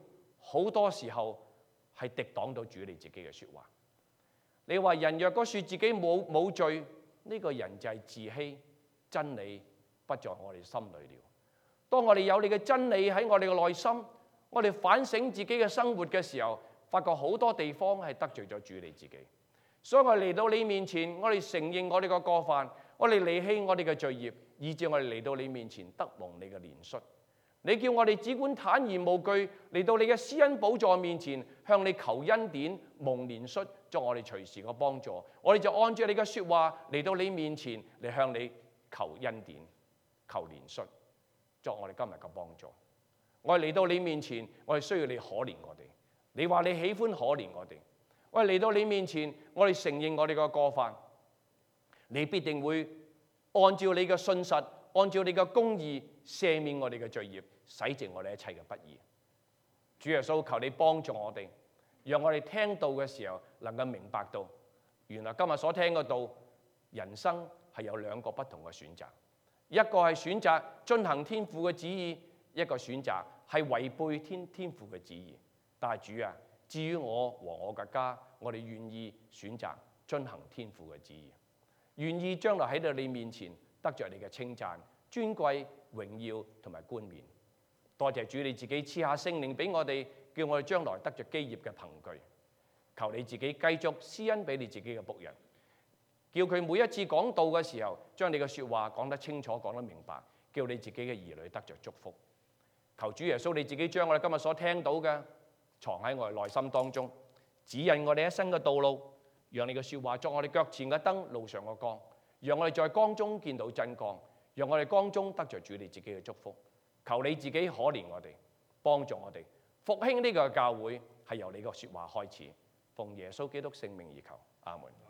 好多時候係敵擋到主你自己嘅説話。你話人若果説自己冇罪，呢個人就係自欺，真理不在我哋心裏了。當我哋有你嘅真理喺我哋嘅內心，我哋反省自己嘅生活嘅時候，發覺好多地方係得罪咗主你自己。所以我哋嚟到你面前，我哋承認我哋嘅過犯，我哋離棄我哋嘅罪孽，以致我哋嚟到你面前得蒙你嘅憐恤。你叫我哋只管坦然無懼嚟到你嘅施恩寶座面前，向你求恩典、蒙憐恤，作我哋隨時嘅幫助。我哋就按照你嘅説話嚟到你面前，嚟向你求恩典、求憐恤，作我哋今日嘅幫助。我哋嚟到你面前，我哋需要你可憐我哋。你話你喜歡可憐我哋。我哋嚟到你面前，我哋承認我哋嘅過犯，你必定會按照你嘅信實，按照你嘅公義赦免我哋嘅罪孽，洗淨我哋一切嘅不義。主耶穌，求你幫助我哋，讓我哋聽到嘅時候能夠明白到，原來今日所聽嘅道，人生係有兩個不同嘅選擇，一個係選擇遵行天父嘅旨意，一個選擇係違背天父嘅旨意。但係主啊，至於我和我嘅家，我哋願意選擇遵行天父嘅旨意，願意將來喺到你面前得着你嘅稱讚、尊貴、榮耀同埋冠冕。多謝主你自己賜下聖靈俾我哋，叫我哋將來得着基業嘅憑據。求你自己繼續施恩俾你自己嘅僕人，叫佢每一次講道嘅時候，將你嘅説話講得清楚、講得明白，叫你自己嘅兒女得着祝福。求主耶穌你自己將我哋今日所聽到嘅藏喺我哋內心當中，指引我哋一生嘅道路，讓你嘅説話作我哋腳前嘅燈，路上嘅光，讓我哋在光中見到真光，讓我哋光中得着主你自己嘅祝福。求你自己可憐我哋，幫助我哋復興呢個教會，係由你個説話開始。奉耶穌基督聖名而求，阿門。